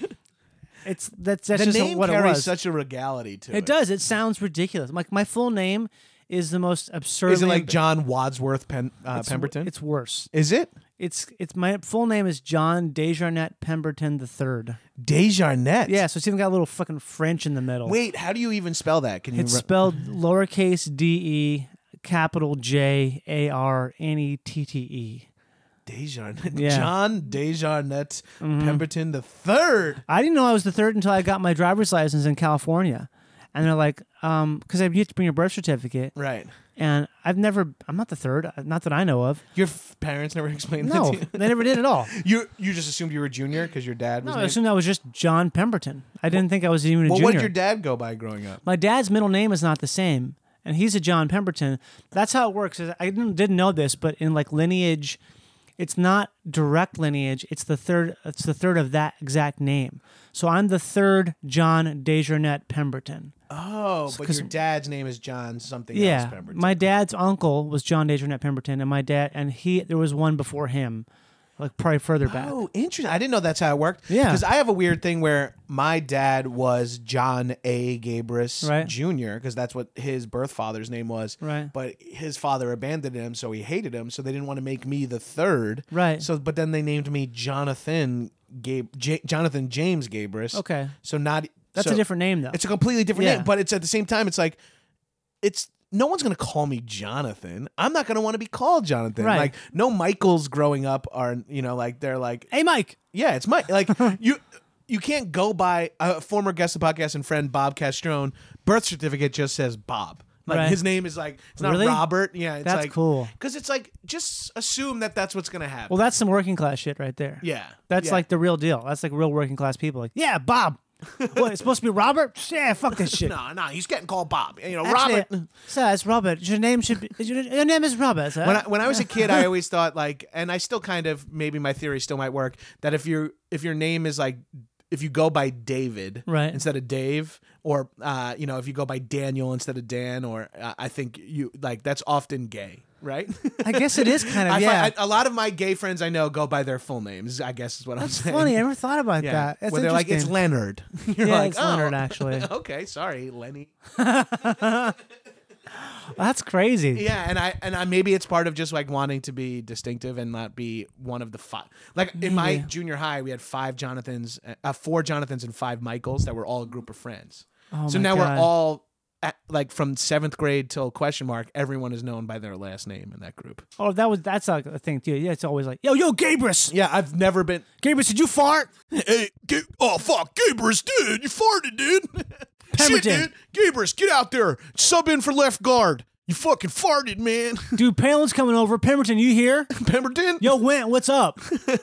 it's that's that's the just name what it carries was. such a regality to it. It does. It sounds ridiculous. Like my full name is the most absurd. Is it like John Wadsworth Pen, uh, Pemberton? It's worse. Is it It's it's my full name is John Desjardins Pemberton the Third. Desjardins? Yeah, so it's even got a little fucking French in the middle. Wait, how do you even spell that? Can you? It's re- spelled lowercase d e, capital J A R N E T T E. Desjardins. Yeah. John Desjardins Pemberton the third. I didn't know I was the third until I got my driver's license in California, and they're like, um, because you have to bring your birth certificate, Right. and I've never, I'm not the third, not that I know of. Your f- parents never explained No, that to you? they never did at all. You you just assumed you were junior because your dad was No, I named- assumed that was just John Pemberton. I didn't think I was even a Well, junior. what did your dad go by growing up? My dad's middle name is not the same, and he's a John Pemberton. That's how it works. I didn't, didn't know this, but in like lineage, it's not direct lineage. It's the third. It's the third of that exact name. So I'm the third John Desjardins Pemberton. Oh, but your dad's name is John something Yeah, else Pemberton. my dad's uncle was John Desjardins Pemberton, and my dad and he there was one before him, like probably further back. Oh, interesting. I didn't know that's how it worked. Yeah. Because I have a weird thing where my dad was John A. Gabris Right. Junior because that's what his birth father's name was. Right. But his father abandoned him, so he hated him, so they didn't want to make me the third. Right. So, but then they named me Jonathan Gabe, J- Jonathan James Gabris. Okay. So not... That's so a different name though. It's a completely different Yeah. name, but it's at the same time, it's like, it's... No one's going to call me Jonathan. I'm not going to want to be called Jonathan. Right. Like, no Michaels growing up are, you know, like, they're like... Hey, Mike. Yeah, it's Mike. Like, you you can't go by a former guest of the podcast and friend Bob Castrone. Birth certificate just says Bob. Like, Right. his name is like, it's not Really? Robert. Yeah, it's That's like... cool. Because it's like, just assume that that's what's going to happen. Well, that's some working class shit right there. yeah. That's yeah. like the real deal. That's like real working class people. Like, yeah, Bob. What, it's supposed to be Robert? Yeah, fuck this shit. No, no, he's getting called Bob. You know, Actually, Robert... Sir, it's Robert. Your name should be. Your, your name is Robert. Sir. When I, when I was a kid, I always thought like, and I still kind of maybe my theory still might work that if you if your name is like if you go by David Right. instead of Dave, or uh, you know if you go by Daniel instead of Dan, or uh, I think you like that's often gay, right? I guess it is kind of I yeah. find, I, a lot of my gay friends I know go by their full names. I guess is what I'm That's saying. funny. I never thought about Yeah, that. That's where they're like it's interesting. Leonard. You're Yeah, like, it's oh, Leonard, actually. okay, sorry, Lenny. That's crazy. Yeah, and I and I maybe it's part of just like wanting to be distinctive and not be one of the five. Like in my Maybe. junior high, we had five Jonathans, uh, four Jonathans, and five Michaels that were all a group of friends. Oh so my now God. we're all at, like from seventh grade till question mark. Everyone is known by their last name in that group. Oh, that was that's like a thing too. Yeah, it's always like, yo, yo, Gabris. Yeah, I've never been. Gabris, did you fart? Hey, Ga- oh fuck, Gabris, dude, you farted, dude. Shit, Pemberton. dude, Gabris, get out there, sub in for left guard. You fucking farted, man. Dude, Palin's coming over. Pemberton, you here? Pemberton. Yo, Went, what's up?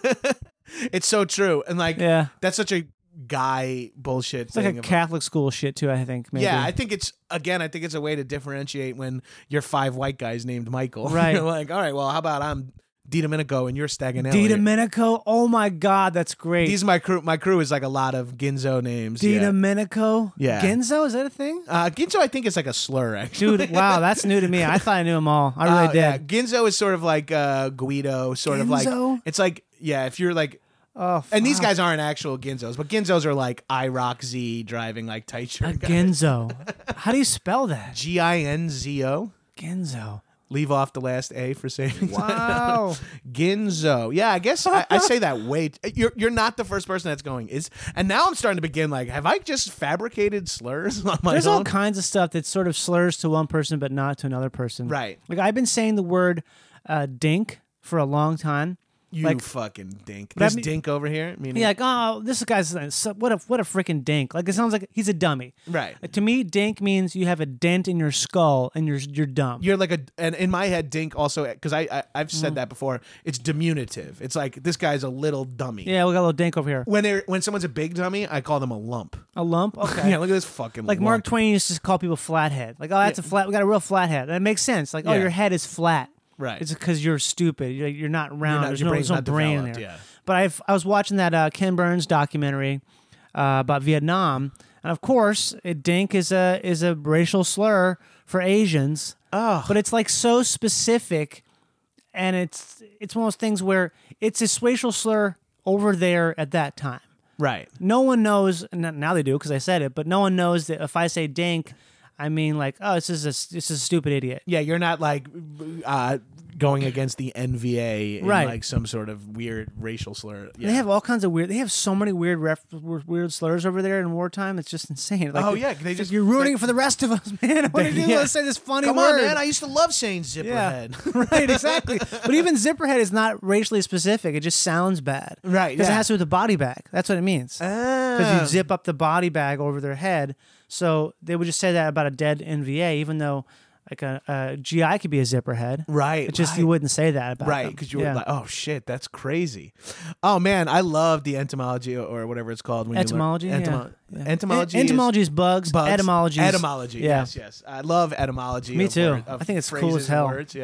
It's so true, and like, Yeah. that's such a guy bullshit. It's like thing a of- Catholic school shit too, I think. Maybe. Yeah, I think it's again. I think it's a way to differentiate when you're five white guys named Michael. Right. You're like, all right, well, how about I'm Di Domenico and you're Staganelli. Di Domenico. Oh my God, that's great. These are my crew. My crew is like a lot of Ginzo names. Di yeah. Domenico. Yeah. Ginzo, is that a thing? Uh, Ginzo, I think it's like a slur, actually. Dude, wow, that's new to me. I thought I knew them all. I really Uh, did. yeah, Ginzo is sort of like uh, Guido, sort of Ginzo? like it's like yeah. If you're like, Oh, and these fuck. guys aren't actual Ginzos, but Ginzos are like I Rock Z driving like tight A shirt. guys. Ginzo. How do you spell that? G I N Z O. Ginzo. Leave off the last A for saving time. Wow. Ginzo. Yeah, I guess I, I say that way. t- You're you're not the first person that's going. Is and now I'm starting to begin like, have I just fabricated slurs on my There's own? all kinds of stuff that sort of slurs to one person but not to another person. Right. Like I've been saying the word uh, dink for a long time. You like- fucking dink. But I This mean- dink over here. Meaning, Yeah, like, oh, this guy's what a what a freaking dink. Like it sounds like he's a dummy. right. Like, to me, dink means you have a dent in your skull and you're you're dumb. You're like a, and in my head, dink also because I, I I've Mm. said that before. It's diminutive. It's like this guy's a little dummy. Yeah, we got a little dink over here. When they are when someone's a big dummy, I call them a lump. A lump. Okay. Yeah, look at this fucking. Like lump. Mark Twain used to call people flathead. Like, oh, that's a flat. We got a real flathead. That makes sense. Like, oh, Yeah. your head is flat. Right. It's because you're stupid. You're, you're not round. not- there's your no, brain's there's no not brain in developed, there. yeah. But I've I was watching that uh, Ken Burns documentary uh, about Vietnam, and of course, it, dink is a is a racial slur for Asians. Oh. But it's like so specific, and it's it's one of those things where it's a racial slur over there at that time. Right. No one knows, n- now they do because I said it, but no one knows that if I say dink, I mean like, oh, this is a, this is a stupid idiot. Yeah, you're not like uh, going against the N V A in Right. like some sort of weird racial slur. Yeah. They have all kinds of weird, they have so many weird ref, weird slurs over there in wartime. It's just insane. Like, Oh, yeah, they just- you're ruining they- it for the rest of us, man. What do you do? Yeah. Let's say this funny Come word. on, man! I used to love saying yeah, zipperhead. right, exactly. But even zipperhead is not racially specific. It just sounds bad. Right, Because yeah. it has to do with the body bag. That's what it means. Because Ah. you zip up the body bag over their head. So they would just say that about a dead N V A, even though like a, a G I could be a zipper head. Right, It's just right. you wouldn't say that about Right, them. because you Yeah. were like, "Oh shit, that's crazy." Oh man, I love the entomology or whatever it's called. When Etymology, you learn, yeah. Entomo- Yeah. Entomology. En- is entomology is bugs. bugs. Etymology. is- Etymology. Yeah. Yes, yes. I love etymology. Me of too. word- of I think it's cool phrases as and hell. Words. Yeah.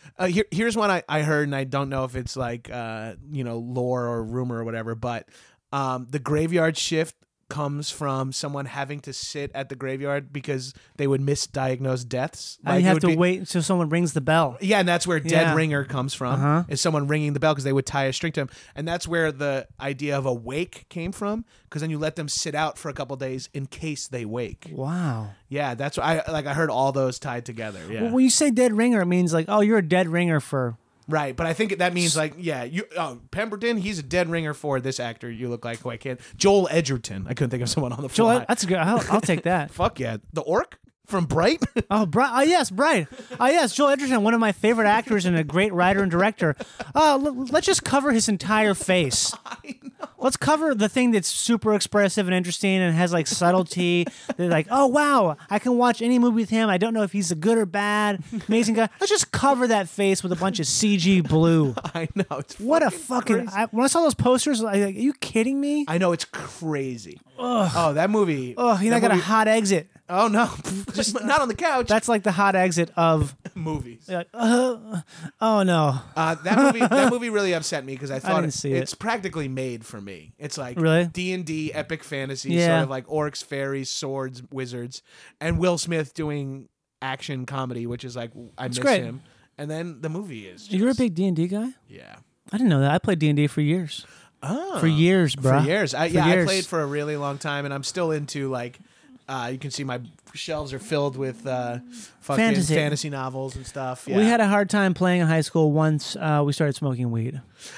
Uh, here, here's one I, I heard, and I don't know if it's like uh, you know lore or rumor or whatever, but um, the graveyard shift comes from someone having to sit at the graveyard because they would misdiagnose deaths. I Like, it have would to be- wait until someone rings the bell. Yeah, and that's where dead Yeah. ringer comes from. Uh-huh. Is someone ringing the bell because they would tie a string to them, and that's where the idea of a wake came from. Because then you let them sit out for a couple days in case they wake. Wow. Yeah, that's what I like. I heard all those tied together. Yeah, Well, when you say dead ringer, it means like, oh, you're a dead ringer for. right. But I think that means like, yeah, you oh, Pemberton. He's a dead ringer for this actor. You look like who I can't. Joel Edgerton. I couldn't think of someone on the Joel, fly. that's good. I'll, I'll take that. Fuck yeah, the orc from Bright. Oh, Bright. Oh, yes, Bright. Oh, yes, Joel Edgerton, one of my favorite actors and a great writer and director. Uh, l- let's just cover his entire face. Let's cover the thing that's super expressive and interesting and has like subtlety. They're like, oh wow, I can watch any movie with him. I don't know if he's a good or bad, amazing guy. Let's just cover that face with a bunch of C G blue. I know. It's What a fucking fucking! crazy. I, when I saw those posters, I like, are you kidding me? I know it's crazy. Oh, that movie. Oh, you know, I that got a movie- hot exit. Oh no, just not on the couch. That's like the hot exit of. movies. Like, uh, oh no! Uh, that movie, that movie really upset me because I thought didn't see it. it's practically made for me. It's like Really? D and D, epic fantasy, Yeah. sort of like orcs, fairies, swords, wizards, and Will Smith doing action comedy, which is like I miss great. him. And then the movie is. Just, You're a big D and D guy. yeah. I didn't know that. I played D and D for years. Oh, For years, bro. For years, I, For yeah, I years. played for a really long time, and I'm still into like. Uh, you can see my shelves are filled with uh, fucking Fantasy. fantasy. novels and stuff. Yeah. We had a hard time playing in high school once uh, we started smoking weed.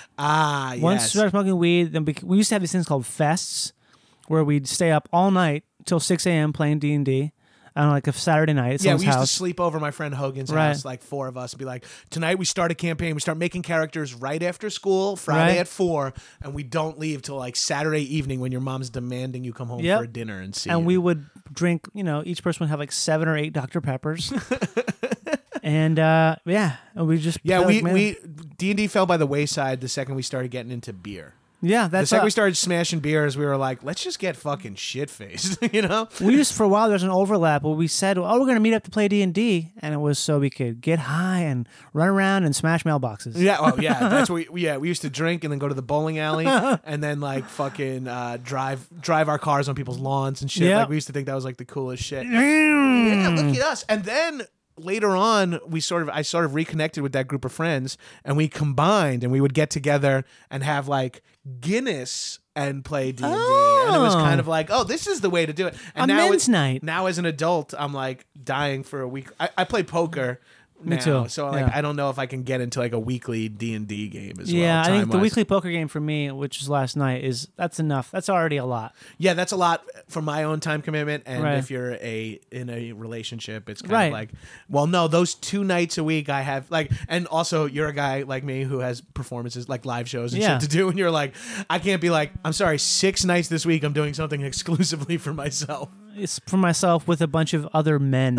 ah Once we yes. started smoking weed, then we, we used to have these things called fests, where we'd stay up all night till six a.m. playing D and D on like a Saturday night at Yeah, someone's we used house. to sleep over my friend Hogan's Right. house, like four of us, and be like, tonight we start a campaign. We start making characters right after school, Friday Right. at four, and we don't leave till like Saturday evening when your mom's demanding you come home Yep. for dinner and see. and you. we would drink, you know, each person would have like seven or eight Doctor Peppers. and uh, yeah, and we just yeah, like, we man- we D and D fell by the wayside the second we started getting into beer. yeah, The that's second what- we started smashing beers, we were like, let's just get fucking shit faced, you know? we used for a while. There was an overlap where we said, "Oh, we're going to meet up to play D and D," and it was so we could get high and run around and smash mailboxes. Yeah, oh yeah, that's what we, yeah, we used to drink and then go to the bowling alley and then like fucking uh, drive drive our cars on people's lawns and shit. Yep. Like we used to think that was like the coolest shit. Yeah, look at us. And then later on, we sort of I sort of reconnected with that group of friends and we combined and we would get together and have like Guinness and play D and D. And it was Oh. kind of like, oh, this is the way to do it. And A now men's it- night. Now as an adult, I'm like dying for a week. I, I play poker. Me now, too. So like Yeah. I don't know if I can get into like a weekly D and D game as Yeah, well. I think the time-wise. weekly poker game for me, which was last night, is that's enough. That's already a lot. Yeah, that's a lot for my own time commitment. And Right. if you're a in a relationship, it's kind Right. of like, well, no, those two nights a week I have like, and also you're a guy like me who has performances like live shows and Yeah. shit to do, and you're like, I can't be like, I'm sorry, six nights this week I'm doing something exclusively for myself, It's for myself with a bunch of other men.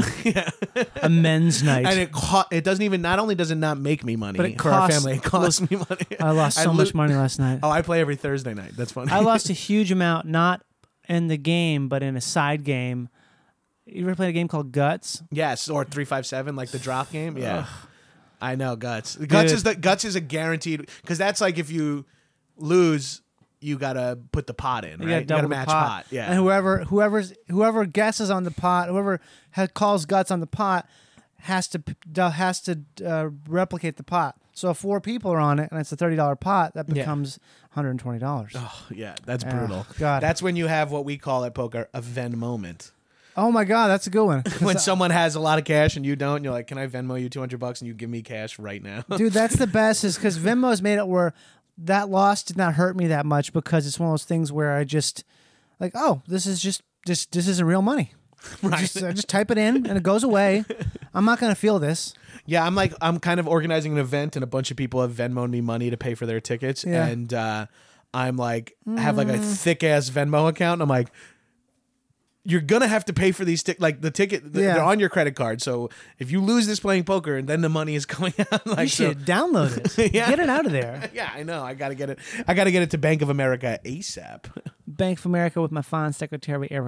A men's night. and it co- it doesn't even not only does it not make me money But it for our costs- family, it costs me money. I lost so lo- much money last night. Oh, I play every Thursday night. That's funny. I lost a huge amount, not in the game, but in a side game. You ever played a game called Guts? Yes, or three five seven, like the drop game. Yeah, I know guts. Guts Dude. is the guts is a guaranteed because that's like if you lose, you gotta put the pot in, right? You gotta double the match pot. pot. Yeah, And whoever whoever's whoever guesses on the pot, whoever ha- calls Guts on the pot, has to p- d- has to uh, replicate the pot. So if four people are on it and it's a thirty dollar pot, that Yeah. becomes one hundred and twenty dollars. oh, yeah, that's Oh, brutal. God. That's when you have what we call at poker a Ven moment. Oh my god, that's a good one. When someone has a lot of cash and you don't, and you're like, "Can I Venmo you two hundred bucks?" and you give me cash right now. Dude, that's the best is because Venmo's made it where that loss did not hurt me that much because it's one of those things where I just like, oh, this is just just this isn't real money. Right. Just, I just type it in and it goes away. I'm not gonna feel this. Yeah, I'm like I'm kind of organizing an event, and a bunch of people have Venmoed me money to pay for their tickets, Yeah. and uh, I'm like have like a thick ass Venmo account. And I'm like, you're gonna have to pay for these tic- like the ticket. th- Yeah. They're on your credit card, so if you lose this playing poker, and then the money is coming out, like You so- should download it. Yeah. Get it out of there. yeah, I know. I gotta get it. I gotta get it to Bank of America ASAP. Bank of America with my fine secretary Erica.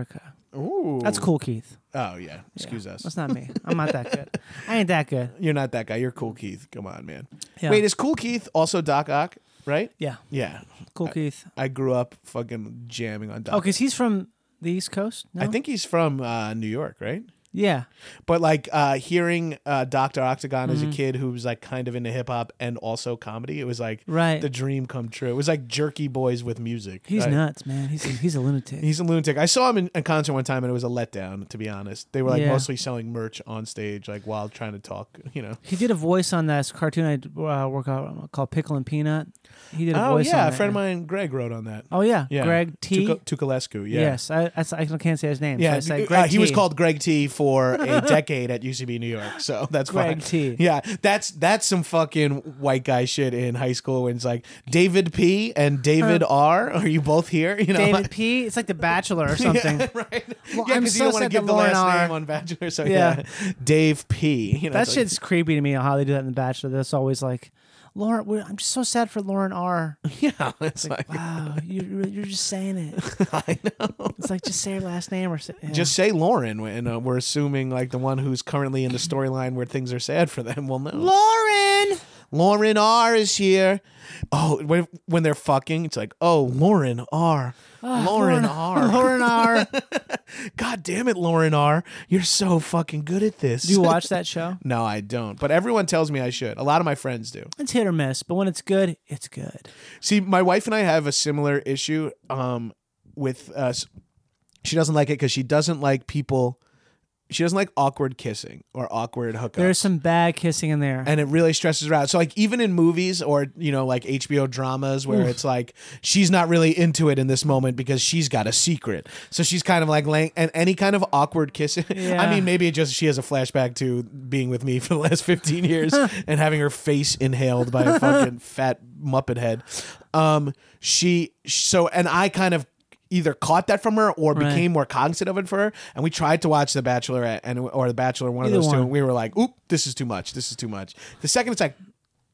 Ooh. That's Cool Keith. Oh, yeah. Excuse Yeah, us. That's not me. I'm not that good. I ain't that good. You're not that guy. You're Cool Keith. Come on, man. Yeah. Wait, is Cool Keith also Doc Ock, right? Yeah. Yeah. Cool Keith. I grew up fucking jamming on Doc Oh, Ock. because he's from the East Coast? No? I think he's from uh, New York, right? Yeah. But like uh, hearing uh, Doctor Octagon as a Mhm. kid who was like kind of into hip hop and also comedy, it was like Right. the dream come true. It was like Jerky Boys with music. He's I- nuts, man. He's a, he's a lunatic. He's a lunatic. I saw him in a concert one time and it was a letdown, to be honest. They were like Yeah. mostly selling merch on stage, like while trying to talk, you know. He did a voice on that cartoon I uh, work out called Pickle and Peanut. He did a Oh, voice yeah. on A friend of that. mine, Greg, wrote on that. Oh, yeah. Yeah. Greg T. Tuka- Tukalescu, yeah. Yes. I, I, I can't say his name. Yeah, So I said uh, Greg he was T. called Greg T for a decade at U C B New York, so that's Greg fine. T. Yeah, that's that's some fucking white guy shit in high school when it's like David P and David R. Are you both here? You know, David P. It's like The Bachelor or something. Yeah, right. Well, yeah, I'm because so you don't want to sad give that the Lauren last R- name on Bachelor. So Yeah. yeah, Dave P. You know, That it's like- shit's creepy to me how they do that in The Bachelor. That's always like, Lauren, we're- I'm just so sad for Lauren R. yeah, it's like, Wow, you, you're just saying it. I know. It's like, just say her last name or say, yeah. Just say Lauren, and uh, we're assuming like the one who's currently in the storyline where things are sad for them will know. Lauren. Lauren R is here. Oh, when, when they're fucking, it's like, oh, Lauren R. Lauren R. Lauren R. God damn it, Lauren R. You're so fucking good at this. Do you watch that show? No, I don't. But everyone tells me I should. A lot of my friends do. It's hit or miss, but when it's good, it's good. See, my wife and I have a similar issue um, with us. She doesn't like it because she doesn't like people. She doesn't like awkward kissing or awkward hookups. There's some bad kissing in there. and it really stresses her out. So like even in movies or you know like H B O dramas where Oof. it's like she's not really into it in this moment because she's got a secret. So she's kind of like laying and any kind of awkward kissing. Yeah. I mean maybe it just she has a flashback to being with me for the last fifteen years and having her face inhaled by a fucking fat Muppet head. Um she so and I kind of either caught that from her or Right. became more cognizant of it for her. And we tried to watch The Bachelorette and or The Bachelor, one Either of those two. one. And we were like, oop, this is too much. This is too much. The second it's like,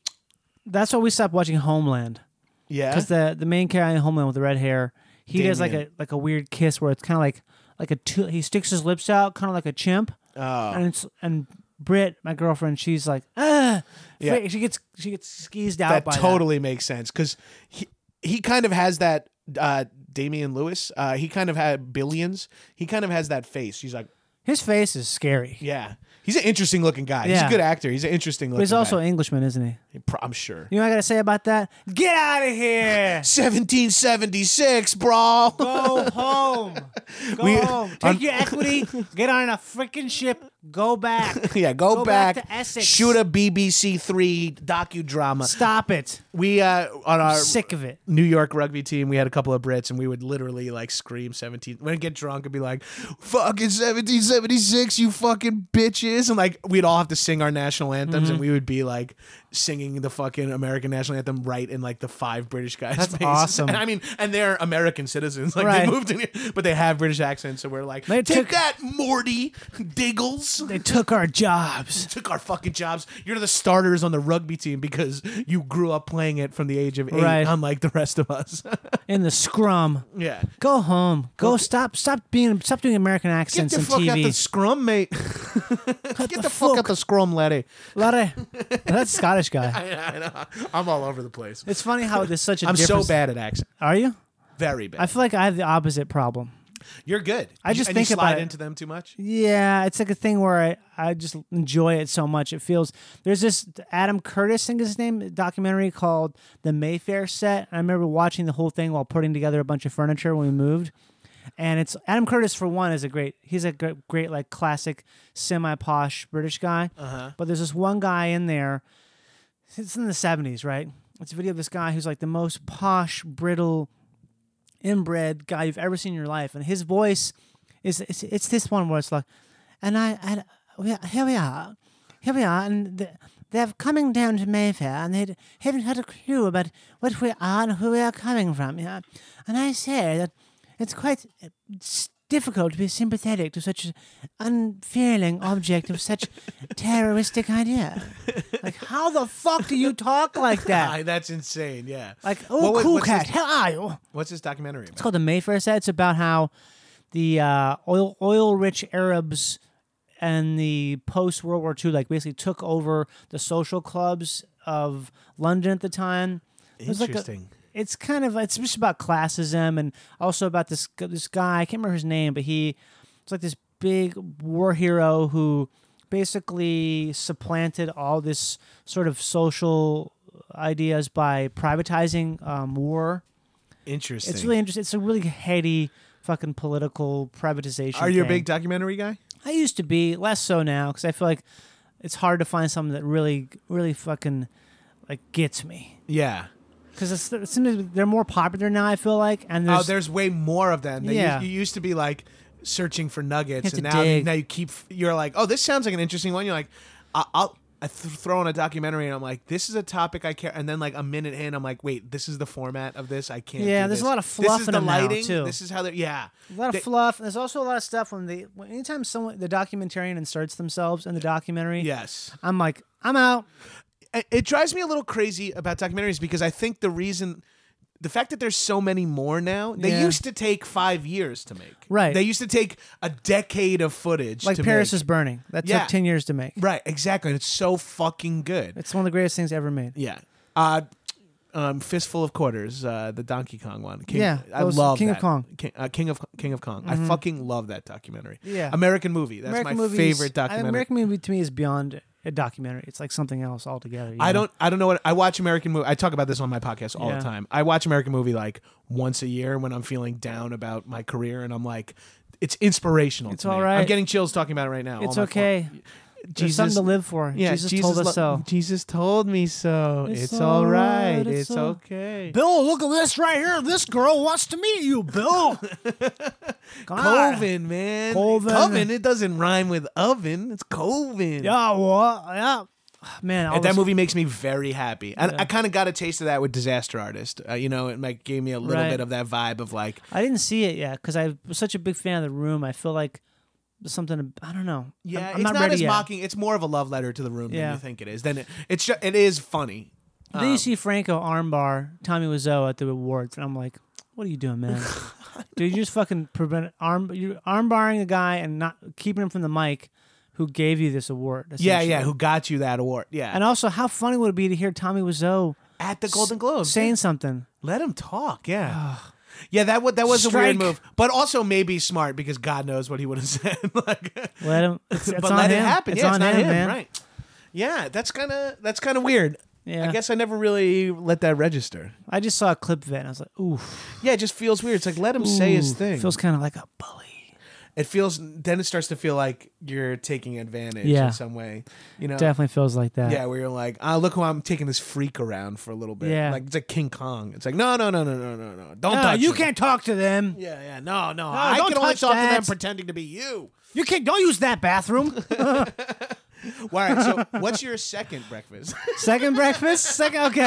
That's why we stopped watching Homeland. yeah. Because the, the main character in Homeland with the red hair, he does like a Damien. like a weird kiss where it's kind of like like a two, he sticks his lips out, kind of like a chimp, Oh. and it's and Britt, my girlfriend, she's like, ah, Yeah. she gets she gets skeezed out that by totally makes sense because he he kind of has that uh Damian Lewis uh he kind of had Billions he kind of has that face. He's like, that. His face is scary, yeah, he's an interesting looking guy. He's Yeah. a good actor. He's an interesting looking but he's also guy. an Englishman, isn't he? I'm sure. You know what I gotta say about that? Get out of here! seventeen seventy-six, bro. Go home. Go We- home. Take on- your equity. Get on a freaking ship. Go back. Yeah, go, Go back, back to Essex. shoot a B B C three docudrama. Stop it. We uh on our I'm sick of it. New York rugby team, we had a couple of Brits, and we would literally like scream seventeen. When I get drunk, and be like, "Fucking seventeen seventy-six, you fucking bitches!" And like we'd all have to sing our national anthems, Mm-hmm. and we would be like singing the fucking American national anthem right in like the five British guys' That's faces. awesome. And I mean, and they're American citizens, like Right. they moved in here, but they have British accents, so we're like, They "Take took- that, Morty Diggles." They took our jobs. Took our fucking jobs. You're the starters on the rugby team because you grew up playing it from the age of eight, Right. unlike the rest of us. In the scrum. Yeah. Go home. Go stop. Stop being. Stop doing American Get accents the on fuck T out V. the scrum, mate. Get the, fuck out the scrum, laddie. Larry. That's a Scottish guy. I, I know. I'm all over the place. It's funny how there's such a I'm so difference. bad at accent. Are you? Very bad. I feel like I have the opposite problem. You're good. I You- just and think you slide about it. into them too much. Yeah, it's like a thing where I, I just enjoy it so much. It feels there's this Adam Curtis, I think is his name, documentary called The Mayfair Set. I remember watching the whole thing while putting together a bunch of furniture when we moved. And it's Adam Curtis for one is a great he's a great, great like classic semi posh British guy. Uh-huh. But there's this one guy in there. It's in the seventies, right? It's a video of this guy who's like the most posh, brittle, inbred guy you've ever seen in your life, and his voice is it's, it's this one where it's like, and I, I we are, here we are, here we are, and the, they're coming down to Mayfair, and they haven't had a clue about what we are and who we are coming from. Yeah, and I say that it's quite it's difficult to be sympathetic to such an unfeeling object of such terroristic idea. Like, how the fuck do you talk like that? Ah, that's insane. Yeah. Like, What oh, was- cool what's cat, this- how are you? What's this documentary about? It's called The Mayfair Set. It's about how the uh, oil oil rich Arabs and the post World War Two like basically took over the social clubs of London at the time. It was Interesting. Like a, it's kind of it's just about classism and also about this this guy. I can't remember his name, but he it's like this big war hero who basically supplanted all this sort of social ideas by privatizing um, war. Interesting. It's really interesting. It's a really heady fucking political privatization. Are you a thing. big documentary guy? I used to be, less so now, because I feel like it's hard to find something that really, really fucking like gets me. Yeah. Because it's, it's they're more popular now. I feel like, and Oh, there's, there's way more of them. They Yeah. used, you used to be like searching for nuggets, You and have to now dig. now you keep. You're like, oh, this sounds like an interesting one. You're like, I- I'll. I th- throw on a documentary and I'm like, this is a topic I care. And then like a minute in, I'm like, wait, this is the format of this. I can't. Yeah, do there's this. a lot of This fluff is in the them now, lighting. too. This is how they. Yeah, a lot of They- fluff. There's also a lot of stuff when they, when, anytime someone the documentarian inserts themselves in the documentary. Yes. I'm like, I'm out. it, it drives me a little crazy about documentaries because I think the reason, the fact that there's so many more now, they Yeah. used to take five years to make. Right. They used to take a decade of footage. Like to Paris make. is Burning. That Yeah. took ten years to make. Right, exactly. And it's so fucking good. It's one of the greatest things ever made. Yeah. Uh, um, Fistful of Quarters, uh, the Donkey Kong one. King, Yeah, I those- love King of that. Kong. King, uh, King of King of Kong. I fucking love that documentary. Yeah. American movie. That's American my movies- favorite I- documentary. American movie to me is beyond a documentary. It's like something else altogether. you I know? don't. I don't know what I watch American movie. I talk about this on my podcast all Yeah. the time. I watch American movie like once a year when I'm feeling down about my career, and I'm like, it's inspirational. It's to me. all right. I'm getting chills talking about it right now. It's All my okay. phone- There's something to live for. Yeah, Jesus, told us lo- so. Jesus told me so. It's, It's all all right. right, It's, it's all- okay. Bill, look at this right here. This girl wants to meet you, Bill. Come on. Coven, man. Coven. Coven. It doesn't rhyme with oven. It's Coven. Yeah, what? Yeah. Man, all And that this- movie makes me very happy. And Yeah. I kind of got a taste of that with Disaster Artist. Uh, you know, it like gave me a little Right. bit of that vibe of like, I didn't see it yet because I was such a big fan of The Room. I feel like there's something. I don't know. yeah, I'm, I'm it's not, not, ready as yet. mocking. It's more of a love letter to the room Yeah. than you think it is. Then it, it's ju- it is funny. Then you see Franco armbar Tommy Wiseau at the awards, and I'm like, "What are you doing, man? Dude, you just fucking prevent arm. You're armbarring a guy and not keeping him from the mic, who gave you this award. Yeah, essentially. yeah. Who got you that award? Yeah, And also, how funny would it be to hear Tommy Wiseau at the Golden Globes saying something? Let him talk. Yeah. Yeah, that w- that was a Strike. weird move, but also maybe smart because God knows what he would have said. like, Let him. It's, it's but on let him. it happen. It's yeah, on it's not him, him, man. right? Yeah, that's kind of that's kind of weird. Yeah. I guess I never really let that register. I just saw a clip of it, and I was like, "Oof." Yeah, it just feels weird. It's like let him say his Ooh, thing. Feels kind of like a bully. it feels then it starts to feel like you're taking advantage Yeah. in some way. You know, Definitely feels like that. Yeah, where you're like, oh, look who I'm taking this freak around for a little bit. Yeah. Like it's like King Kong. It's like no, no, no, no, no, no, no. Don't No, touch you him. can't talk to them. Yeah, yeah, no, no. I don't can only touch talk to them that. pretending to be you. You can't. Don't use that bathroom. All right, so what's your second breakfast? Second breakfast. Second. Okay.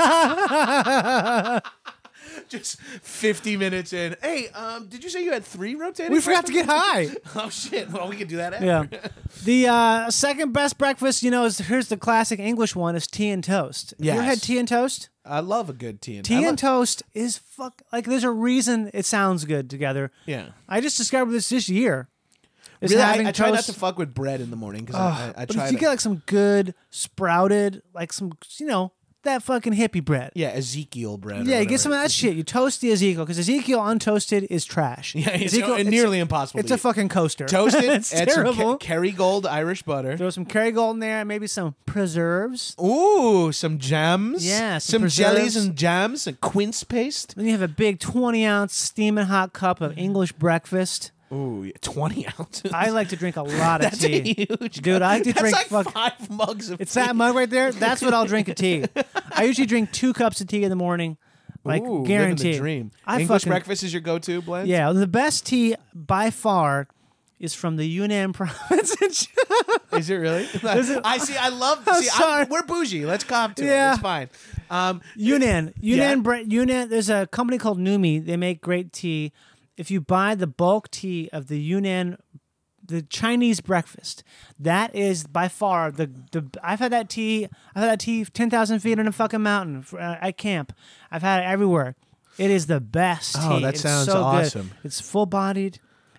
Just fifty minutes in. Hey, um, did you say you had three rotating? We forgot to get high. breakfasts? Oh shit! Well, we could do that after. Yeah. The uh, second best breakfast, you know, is here's the classic English one: is tea and toast. You ever Yes. had tea and toast? I love a good tea and Tea I and love- toast is fuck. Like, there's a reason it sounds good together. Yeah. I just discovered this this year. Is Really, having I, I try not toast- to fuck with bread in the morning because Ugh, I, I, I but try if you to. get like some good sprouted, like some, you know, that fucking hippie bread. yeah, Ezekiel bread. or Yeah, you get whatever. some of that shit. You toast the Ezekiel because Ezekiel untoasted is trash. Yeah, it's Ezekiel, uh, nearly impossible. It's to a eat. fucking coaster. Toasted. it's add some terrible. Ke- Kerrygold Irish butter. Throw some Kerrygold in there, and maybe some preserves. Ooh, some jams. Yeah, some some, jellies preserves. and jams and quince paste. Then you have a big twenty ounce steaming hot cup of English breakfast. Ooh, yeah, twenty ounces. I like to drink a lot of That's tea. a huge. Dude, I like to That's drink like fuck- five mugs of. It's tea. that mug right there. That's what I'll drink of tea. I usually drink two cups of tea in the morning, like Ooh, guaranteed. Living the dream. I English fucking- breakfast is your go-to blend. Yeah, the best tea by far is from the Yunnan province. in China. Is it really? I see. I love. I'm see, sorry. I'm, we're bougie. Let's cop to Yeah. it. It's fine. Um, Yunnan, Yunnan, Yeah. bre- Yunnan. There's a company called Numi. They make great tea. If you buy the bulk tea of the Yunnan, the Chinese breakfast, that is by far the the. I've had that tea. I've had that tea ten thousand feet in a fucking mountain for, uh, at camp. I've had it everywhere. It is the best tea. Oh, that It's sounds so awesome. Good. It's full bodied.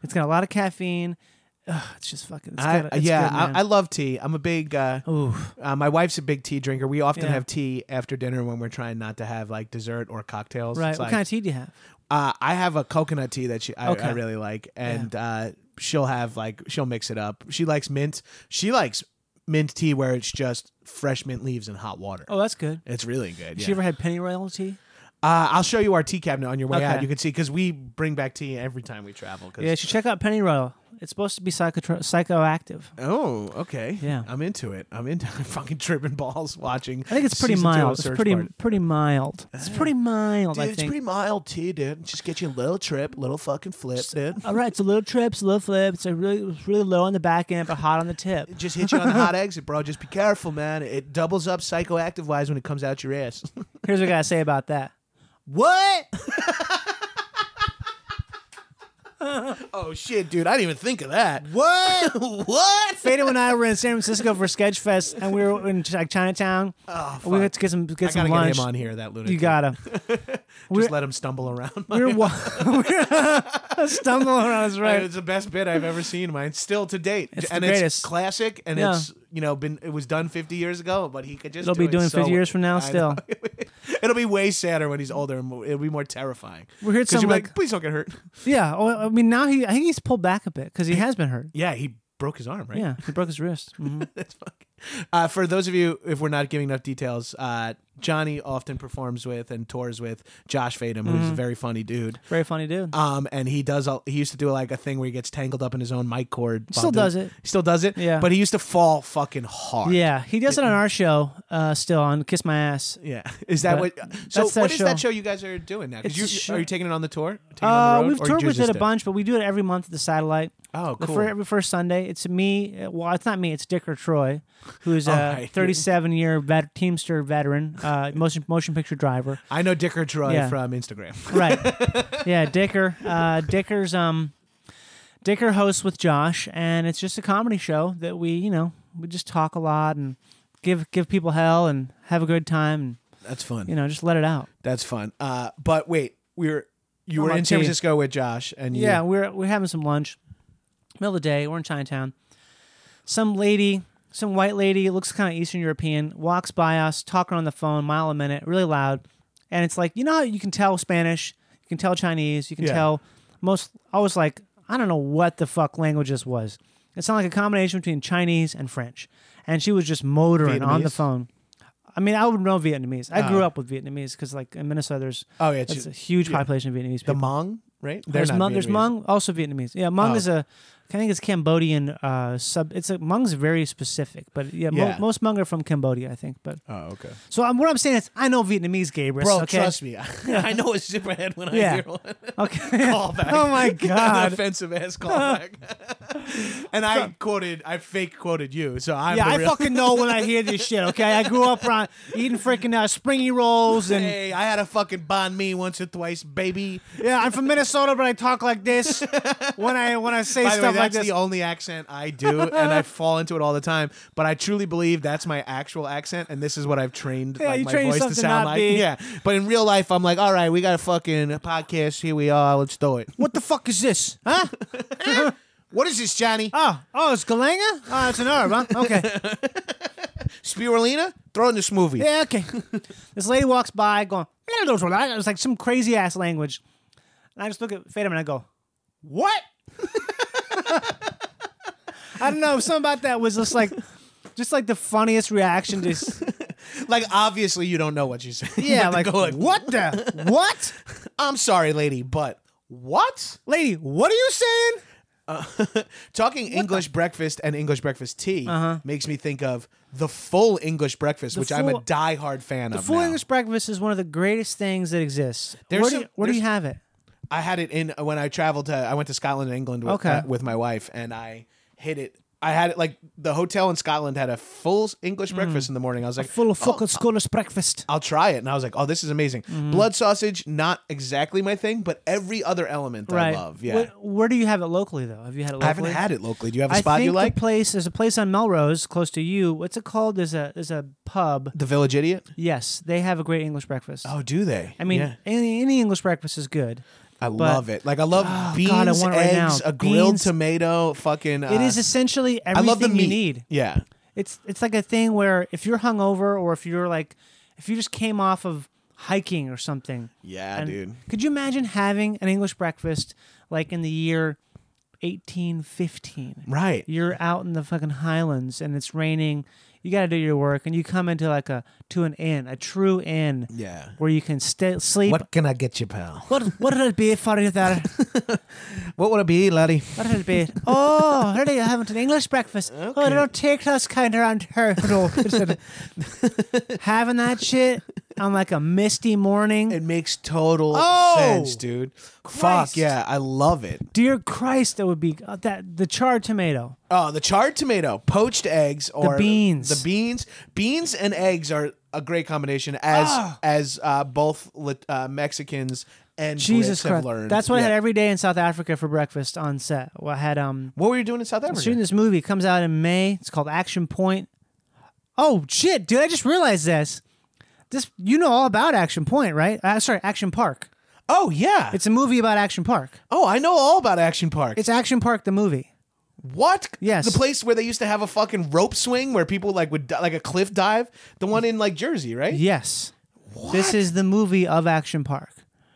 It's got a lot of caffeine. Ugh, it's just fucking. It's I, good, it's yeah, good, man. I, I love tea. I'm a big. Uh, Ooh. uh, my wife's a big tea drinker. We often Yeah. have tea after dinner when we're trying not to have like dessert or cocktails. Right. It's What like, kind of tea do you have? Uh, I have a coconut tea that she I, Okay. I really like, and uh, she'll have like she'll mix it up. She likes mint. She likes mint tea where it's just fresh mint leaves and hot water. Oh, that's good. It's really good. Has Yeah. you ever had pennyroyal tea? uh, I'll show you our tea cabinet on your way Okay. out. You can see because we bring back tea every time we travel. 'Cause- Yeah, you should check out pennyroyal. It's supposed to be psychotro- psychoactive. Oh, okay. Yeah. I'm into it. I'm into I'm fucking tripping balls watching. I think it's pretty season two of mild. It's Search pretty Party. pretty mild. It's pretty mild. Dude, I it's think. pretty mild tea, dude. Just get you a little trip, little fucking flip, dude. All right, it's a little trip, it's a little flip. It's a really, it's really low on the back end, but hot on the tip. It just hit you on the hot exit, bro. Just be careful, man. It doubles up psychoactive wise when it comes out your ass. Here's what I gotta say about that. What? Oh shit, dude! I didn't even think of that. What? What? Fado and I were in San Francisco for Sketchfest, and we were in like Chinatown. Oh, We fuck. had to get some I get some gotta lunch. get him on here. That lunatic. You gotta. just we're- let him stumble around. We were, wa- we were stumbling around. That's right. It's the best bit I've ever seen, man. Still to date, It's the and greatest. it's classic, and Yeah. it's you know been it was done fifty years ago, but he could just It'll do be it doing so fifty years from now I still. know. It'll be way sadder when he's older, and mo- it'll be more terrifying. We heard 'Cause you'll some be like, like, please don't get hurt. yeah. Oh, I mean, now he I think he's pulled back a bit because he has been hurt. Yeah, he broke his arm, right? Yeah, he broke his wrist. Mhm. That's fucking. Uh, for those of you, if we're not giving enough details, uh, Johnny often performs with and tours with Josh Fadem, who's Mm-hmm. a very funny dude. Very funny dude. Um, and he does. All, he used to do like a thing where he gets tangled up in his own mic cord. while Still doing- does it. He still does it. Yeah. But he used to fall fucking hard. Yeah, he does it on our show uh, still on Kiss My Ass. Yeah. Is that But what? So that's that what is that show. show you guys are doing now? 'Cause It's you, a show- are you taking it on the tour? Taking it Uh, on the road, we've or toured you with just it a did? bunch, but we do it every month at the Satellite. Oh, The cool. fir- every first Sunday, it's me. uh, Well, it's not me. It's Dick or Troy, who's Oh, a right. thirty-seven year vet- Teamster veteran, uh, motion motion picture driver. I know Dicker Troy Yeah. from Instagram. Right. Yeah, Dicker. Uh, Dicker's um, Dicker hosts with Josh, and it's just a comedy show that we, you know, we just talk a lot and give give people hell and have a good time, and That's fun. you know, just let it out. That's fun. Uh, but wait, we were you Oh, were my in San tea. Francisco with Josh, and you, Yeah, we're we're having some lunch. Middle of the day, we're in Chinatown. Some lady, some white lady, looks kind of Eastern European, walks by us, talking on the phone, mile a minute, really loud. And it's like, you know how you can tell Spanish, you can tell Chinese, you can Yeah. tell most. I was like, I don't know what the fuck language this was. It sounded like a combination between Chinese and French. And she was just motoring on the Vietnamese? phone. I mean, I would know Vietnamese. I grew Oh. up with Vietnamese because, like, in Minnesota, there's Oh yeah, it's it's a huge yeah. population of Vietnamese the people. Hmong, right? They're There's not Hmong, there's Vietnamese. Hmong, also Vietnamese. Yeah, Hmong Oh. is a, I think it's Cambodian uh, sub. It's a Hmong's very specific, but yeah, Yeah. Mo, most Hmong are from Cambodia, I think. But Oh, okay. so um, what I'm saying is, I know Vietnamese, Gabrus. Bro, okay? trust me. I know a zipperhead when I Yeah. hear one. Okay. Callback. Oh my An god. offensive ass callback. and I quoted, I fake quoted you, so I'm Yeah, the I real. fucking know when I hear this shit. Okay, I grew up around eating freaking uh, springy rolls, and Hey, I had a fucking banh mi once or twice, baby. yeah, I'm from Minnesota, but I talk like this when I when I say By the stuff way, like that's this. the only accent I do, and I fall into it all the time. But I truly believe that's my actual accent, and this is what I've trained Yeah, like, you my train voice yourself to to sound not like. be. Yeah, but in real life, I'm like, all right, we got a fucking podcast. Here we are. Let's do it. What the fuck is this? Huh? What is this, Johnny? Oh, oh, it's Galanga? Oh, it's an herb, huh? Okay. Spirulina? Throw in the smoothie. Yeah, okay. This lady walks by going, it was like some crazy ass language. And I just look at Fadem and I go, what? I don't know. Something about that was just like, just like the funniest reaction. Just Like, obviously, you don't know what you're saying. yeah, But like, to go what the what, I'm sorry, lady, but what? lady? What are you saying? Talking English breakfast and English breakfast tea Uh-huh. makes me think of the full English breakfast, which I'm a full- diehard fan The of. full now. English breakfast is one of the greatest things that exists. There's where do some- you, where do you there's- have it? I had it in when I traveled to. I went to Scotland and England with, Okay. uh, with my wife, and I hit it. I had it like the hotel in Scotland had a full English breakfast in the morning. I was like, Full of oh, fucking Scottish breakfast. I'll try it, and I was like, oh, this is amazing. Blood sausage, not exactly my thing, but every other element Right. I love. Yeah, Where, where do you have it locally, though? Have you had it locally? I haven't had it locally. Do you have a I spot think you like? the place there's a place on Melrose close to you. What's it called? There's a there's a pub. The Village Idiot. Yes, they have a great English breakfast. Oh, do they? I mean, Yeah. any any English breakfast is good. I But- love it. Like I love Oh, beans, God, I want it right eggs, now. a grilled Beans- tomato, fucking. Uh, It is essentially I everything love the meat. you need. Yeah. It's it's like a thing where if you're hungover or if you're like if you just came off of hiking or something. Yeah, and dude. Could you imagine having an English breakfast like in the year eighteen fifteen? Right. You're out in the fucking Highlands and it's raining. You got to do your work and you come into like a to an inn, a true inn. Yeah. Where you can stay sleep. What can I get you, pal? What what would it be for you there? What would it be, laddie? What would it be? Oh, really? You having an English breakfast? Oh, they don't take us kind around here. Having that shit on like a misty morning. It makes total Oh! sense, dude. Christ. Fuck yeah, I love it. Dear Christ, that would be uh, that the charred tomato. Oh, the charred tomato, poached eggs, or beans. The beans, beans and eggs are a great combination, as Ah. as uh, both lit- uh, Mexicans and Jesus Brits have Christ, learned. that's what I Yeah. had every day in South Africa for breakfast on set. Well, I had um What were you doing in South Africa? shooting this movie. It comes out in May. It's called Action Point. Oh shit, dude! I just realized this. This you know all about Action Point, right? Uh, sorry, Action Park. Oh yeah. It's a movie about Action Park. oh, I know all about Action Park. It's Action Park the movie. What? Yes. The place where they used to have a fucking rope swing where people like would di- like a cliff dive. The one in like Jersey, right? Yes. This is the movie of Action Park.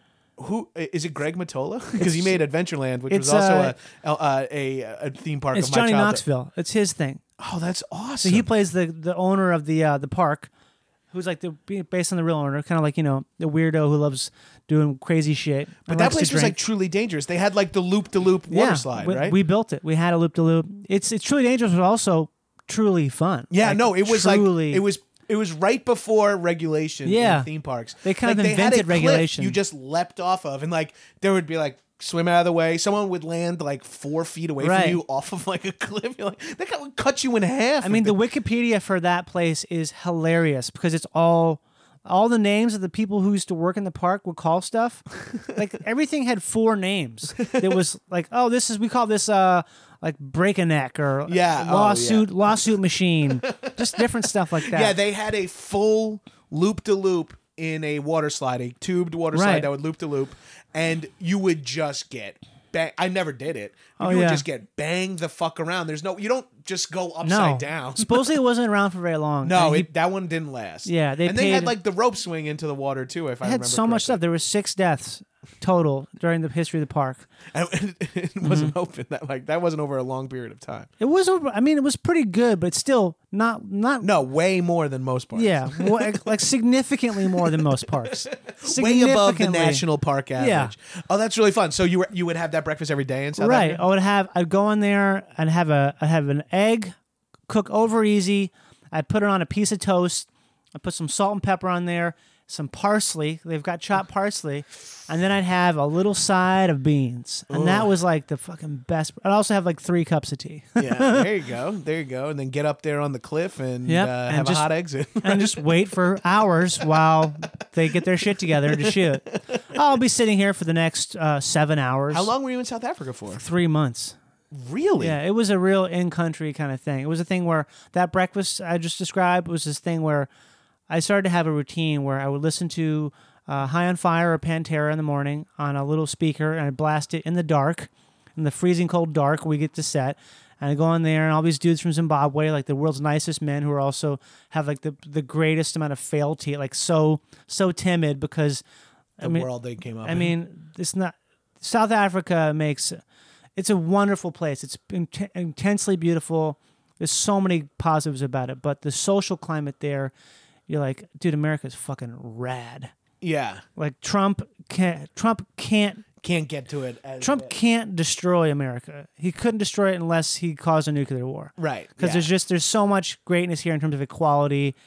Who is it? Greg Mottola? Because he made Adventureland, which was it's, also uh, a, a a a theme park. It's of my Johnny childhood. Knoxville. It's his thing. Oh, that's awesome. So he plays the the owner of the uh, the park, who's like the based on the real owner, kind of like you know the weirdo who loves doing crazy shit. But and that likes to place was like drink. truly dangerous. They had like the loop de loop water yeah, slide, we, right? we built it. We had a loop de loop. It's it's truly dangerous, but also truly fun. yeah, Like, no, it was truly, like it was it was right before regulation Yeah. in theme parks. They kind Like, of they had a invented cliff regulation. you just leapt off of, and like there would be like swim out of the way. Someone would land like four feet away Right. from you off of like a cliff. You're like, that guy would cut you in half. I mean, the Wikipedia for that place is hilarious because it's all all the names of the people who used to work in the park would call stuff. Like everything had four names. It was like, oh, this is we call this uh like break a neck or Yeah, oh, lawsuit lawsuit machine, just different stuff like that. yeah, they had a full loop de loop in a water slide, a tubed water slide Right. that would loop de loop, and you would just get bang. I never did it. But Oh, you would yeah. just get banged the fuck around. There's no, you don't just go no, upside down. Supposedly it wasn't around for very long. No, And he it, that one didn't last. Yeah, they and they had paid- like the rope swing into the water too. If I had remember so much correctly. stuff. There were six deaths total during the history of the park. And it, it wasn't open. That like that wasn't over a long period of time. It was over. I mean, it was pretty good, but still not not No, way more than most parks. Yeah, wa- like significantly more than most parks. way above the Significantly. national park average. Yeah. Oh, that's really fun. So you were you would have that breakfast every day in South Right. Africa? I would have. I'd go in there and have a. I'd have an egg, cook over easy. I'd put it on a piece of toast. I put some salt and pepper on there, some parsley. They've got chopped parsley, and then I'd have a little side of beans, and that was like the fucking best. I'd also have like three cups of tea. Yeah, there you go. There you go. And then get up there on the cliff and Yep, uh, and have just- a hot exit. and just wait for hours while they get their shit together to shoot. I'll be sitting here for the next uh, seven hours. How long were you in South Africa for? Three months. Really? Yeah, it was a real in-country kind of thing. It was a thing where that breakfast I just described was this thing where I started to have a routine where I would listen to uh, High on Fire or Pantera in the morning on a little speaker, and I'd blast it in the dark, in the freezing cold dark we get to set. And I go in there, and all these dudes from Zimbabwe, like the world's nicest men, who are also have like the the greatest amount of fealty, like so so timid because The I mean, world they came up I in. mean, it's not. South Africa makes it's a wonderful place. It's in- intensely beautiful. There's so many positives about it, but the social climate there, you're like, dude, America's fucking rad. Yeah. Like Trump can't. Trump can't. Can't get to it. As Trump can't destroy America. He couldn't destroy it unless he caused a nuclear war. Right. Because yeah. there's just there's so much greatness here in terms of equality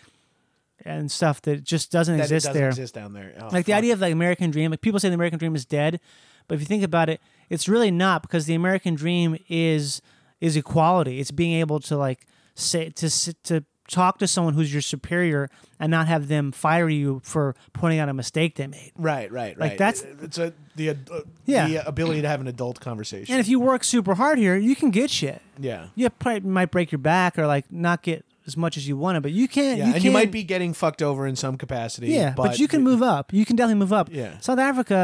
and stuff that just doesn't that it exist doesn't there. exist down there. Oh, Like the fuck. idea of like American dream, like people say the American dream is dead, but if you think about it, it's really not, because the American dream is is equality. It's being able to like say to s- to talk to someone who's your superior and not have them fire you for pointing out a mistake they made. Right, right, right. Like, that's- it's a, the uh, Yeah. the ability to have an adult conversation. And if you work super hard here, you can get shit. yeah. You probably might break your back or like not get as much as you wanted, but you can't. Yeah, you and you can't- might be getting fucked over in some capacity. Yeah, but, you can move up. You can definitely move up. Yeah. South Africa,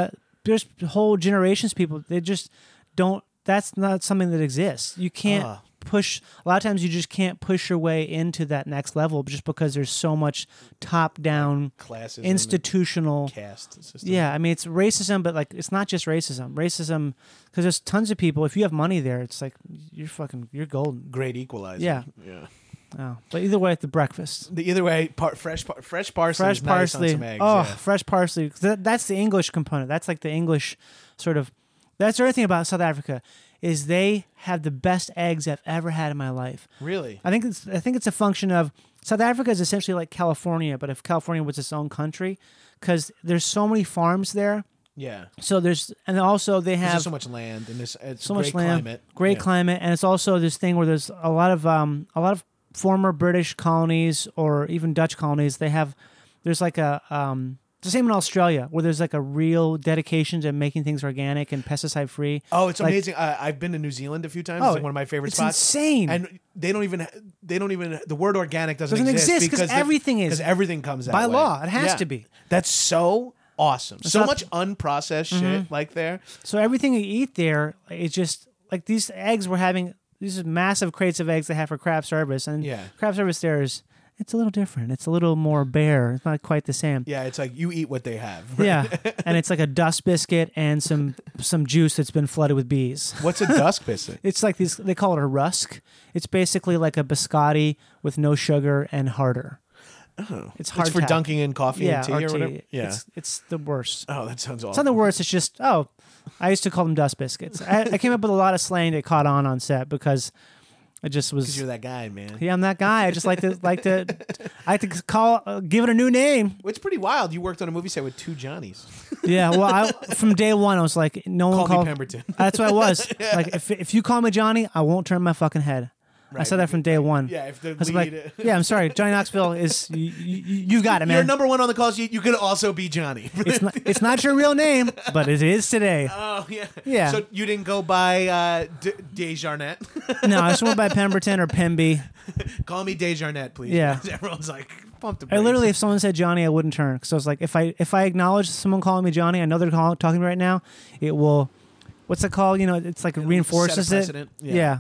there's whole generations of people. They just don't. That's not something that exists. You can't Uh. push. A lot of times, you just can't push your way into that next level just because there's so much top-down, Classism and institutional. caste system. Yeah, I mean it's racism, but like it's not just racism. Racism because there's tons of people. If you have money there, it's like you're fucking you're golden. Great equalizer. Yeah. Yeah. Oh, but either way, the breakfast. The, either way, par- fresh par- fresh parsley. Fresh is nice on parsley. some eggs, oh, yeah. fresh parsley. That, that's the English component. That's like the English sort of. That's the other thing about South Africa is they have the best eggs I've ever had in my life. Really? I think it's. I think it's a function of South Africa is essentially like California, but if California was its own country, because there's so many farms there. Yeah. So there's and also they There's have just so much land and this it's so great much land, climate. great Yeah. climate, and it's also this thing where there's a lot of um a lot of former British colonies or even Dutch colonies. They have there's like a um it's the same in Australia where there's like a real dedication to making things organic and pesticide free. Oh, it's Like- amazing. Uh, I've been to New Zealand a few times. Oh, it's like one of my favorite it's spots. insane. And they don't even they don't even the word organic doesn't, Doesn't exist 'cause because the- everything is. 'cause everything comes that By way. law, it has Yeah. to be. That's so awesome. so not- much unprocessed shit like there. So everything you eat there, it's just like these eggs we're having. These are massive crates of eggs they have for craft service, and Yeah. craft service there is it's a little different. It's a little more bare. It's not quite the same. Yeah, it's like you eat what they have. Yeah, and it's like a dust biscuit and some some juice that's been flooded with bees. What's a dusk biscuit? It's like these. They call it a rusk. It's basically like a biscotti with no sugar and harder. Oh, it's hard It's for tack. dunking in coffee yeah, and tea or or tea. whatever. Yeah. It's, it's the worst. Oh, that sounds awesome. It's not the worst. It's just oh, I used to call them dust biscuits. I, I came up with a lot of slang that caught on on set because I just Because was. you're that guy, man. Yeah, I'm that guy. I just like to like to. I like to call, uh, give it a new name. It's pretty wild. You worked on a movie set with two Johnnies. Yeah, well, I, from day one, I was like, no one Call me called Pemberton. That's what I was. Like, if if you call me Johnny, I won't turn my fucking head. I Right. said that from day one. Yeah, if the I was lead- like, yeah, I'm sorry, Johnny Knoxville is you, you, you got it, man. You're number one on the call sheet. You could also be Johnny. it's not it's not your real name, but it is today. Oh yeah, Yeah. So you didn't go by uh, D- Desjarnet. No, I just went by Pemberton or Pemby. Call me Desjarnet, please. Yeah. Everyone's like, pump the I brakes. literally, if someone said Johnny, I wouldn't turn because I was like, if I if I acknowledge someone calling me Johnny, I know they're call, talking to me right now. It will, what's it called? You know, it's like It'll reinforces set a it. precedent. Yeah. Yeah.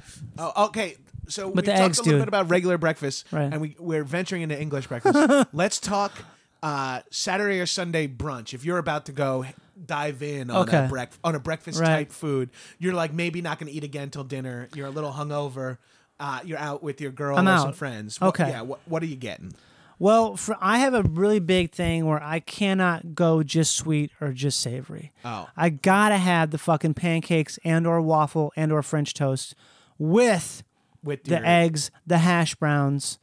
Oh, okay. So we But the talked eggs, a little dude. bit about regular breakfast, Right. and we, we're venturing into English breakfast. Let's talk uh, Saturday or Sunday brunch. If you're about to go dive in on Okay. a brec- on a breakfast Right. type food, you're like maybe not going to eat again till dinner. You're a little hungover. Uh, you're out with your girl I'm or out. some friends. What- Okay. Yeah. What, what are you getting? Well, for, I have a really big thing where I cannot go just sweet or just savory. Oh. I gotta have the fucking pancakes and or waffle and or French toast with With the your, eggs, the hash browns,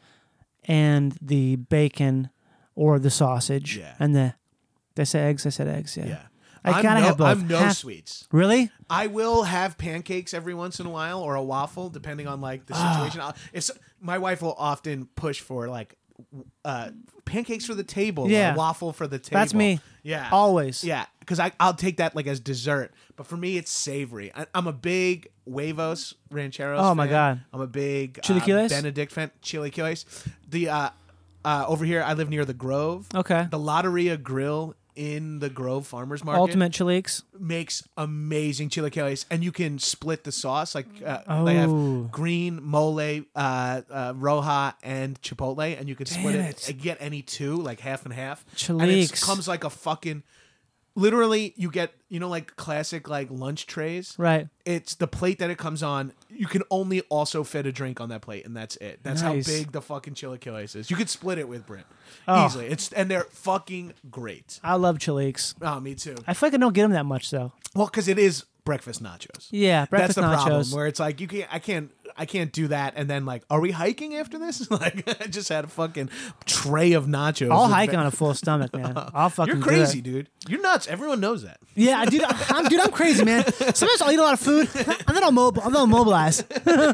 and the bacon or the sausage. Yeah. And the did I say eggs? I said eggs. Yeah. Yeah. I I'm gotta no, have both. I'm no Half- sweets. Really? I will have pancakes every once in a while or a waffle, depending on like the situation. I'll- if so- my wife will often push for like uh, pancakes for the table, Yeah. or waffle for the table. That's me. Yeah, Always. Yeah, because I I'll take that like as dessert. But for me, it's savory. I, I'm a big huevos rancheros. Oh, my fan. God. I'm a big uh, Chilaquiles? Benedict fan. Chilaquiles. The uh, uh, over here, I live near the Grove. Okay. The Lotteria Grill in the Grove Farmers Market Ultimate chiliques. makes amazing chilaquiles, and you can split the sauce. Like uh, Oh. they have green mole, uh, uh, roja, and chipotle, and you can split Damn it. it. and get any two, like half and half. And it Chiliques. comes like a fucking. Literally, you get you know like classic like lunch trays. Right. It's the plate that it comes on. You can only also fit a drink on that plate, and that's it. That's Nice. how big the fucking chilaquiles is. You could split it with Brent Oh. easily. It's and they're fucking great. I love chiliques. Oh, me too. I feel like I don't get them that much though. Well, because it is breakfast nachos. Yeah, breakfast That's the nachos. problem. Where it's like you can't, I can't, I can't do that. And then like, are we hiking after this? Like, I just had a fucking tray of nachos. I'll with hike ba- on a full stomach, man. I'll fucking. You're do crazy, it. dude. You're nuts. Everyone knows that. Yeah, dude, I'm, dude, I'm crazy, man. Sometimes I'll eat a lot of food, and then I'll mobile, and then I'll mobilize.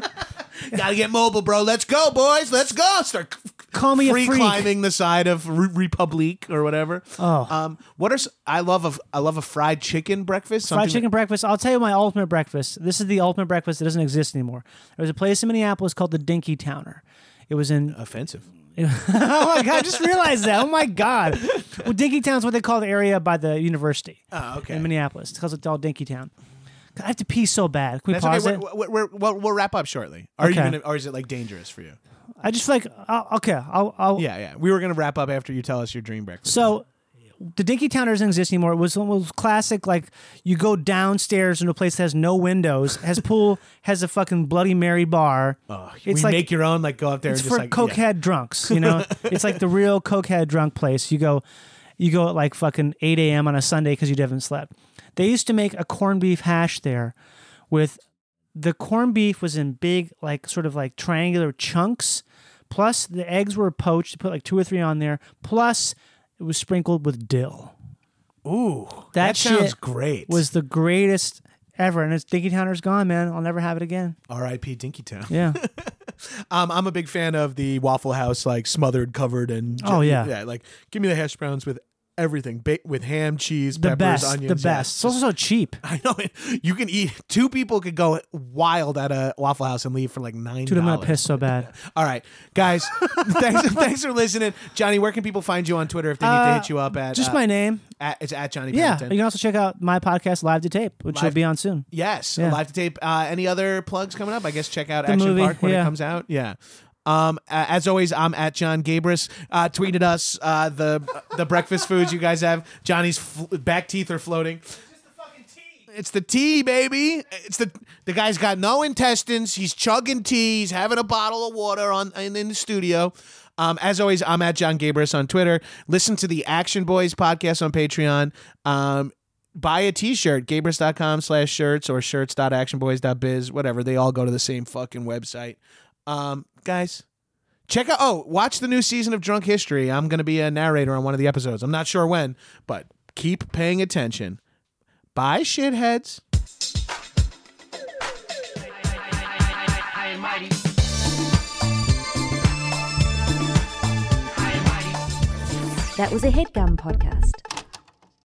Gotta get mobile, bro. Let's go, boys. Let's go. Start Call me a free freak. climbing the side of Re- Republique or whatever. Oh. um, what are s- I love a I love a fried chicken breakfast. Fried something chicken breakfast. I'll tell you my ultimate breakfast. This is the ultimate breakfast that doesn't exist anymore. There was a place in Minneapolis called the Dinky Towner. It was in that- offensive. Oh my god! I just realized that. Oh my god! Well, Dinkytown's what they call the area by the university. Oh, okay. In Minneapolis, because it's all Dinkytown. I have to pee so bad. Can we That's pause okay. it? We're, we're, we're, we'll wrap up shortly. Are Okay. you gonna, or is it like dangerous for you? I just feel like I'll, okay. I'll. I'll Yeah, yeah. We were gonna wrap up after you tell us your dream breakfast. So the Dinkytown doesn't exist anymore. It was, it was classic, like you go downstairs into a place that has no windows, has pool, has a fucking Bloody Mary bar. oh, it's we like make your own. Like go up there it's and just for like cokehead yeah. drunks. You know, it's like the real cokehead drunk place. You go, you go at like fucking eight a.m. on a Sunday because you haven't slept. They used to make a corned beef hash there, with the corned beef was in big, like sort of like triangular chunks. Plus the eggs were poached. You put like two or three on there. Plus it was sprinkled with dill. Ooh, That, that sounds shit great. Was the greatest ever, and it's Dinkytowners gone, man. I'll never have it again. R I P Dinkytown. Yeah. Um, I'm a big fan of the Waffle House, like smothered, covered, and Oh, yeah. yeah. Like give me the hash browns with everything, ba- with ham, cheese, The peppers, best. onions. The yeah. best. It's also so cheap. I know it. You can eat. Two people could go wild at a Waffle House and leave for like nine. Dude, I'm gonna piss so bad. All right, guys. thanks, thanks for listening, Johnny. Where can people find you on Twitter if they need to Uh, hit you up at? Just uh, my name. At, it's at Johnny. Yeah. Pennington. You can also check out my podcast, Live to Tape, which will Live- be on soon. Yes, Yeah. live to tape. Uh, any other plugs coming up? I guess check out The Action movie, Park when yeah. it comes out. Yeah. Um, uh, as always, I'm at John Gabris. Uh, tweeted us uh, the the breakfast foods you guys have. Johnny's fl- back teeth are floating. It's the tea, baby. It's the the guy's got no intestines. He's chugging tea. He's having a bottle of water on in, in the studio. Um, as always, I'm at John Gabris on Twitter. Listen to the Action Boys podcast on Patreon. Um, buy a t-shirt, gabris.com slash shirts or shirts.actionboys.biz, whatever. They all go to the same fucking website. Um, guys, check out, oh, watch the new season of Drunk History. I'm going to be a narrator on one of the episodes. I'm not sure when, but keep paying attention. Bye, shitheads. That was a HeadGum podcast.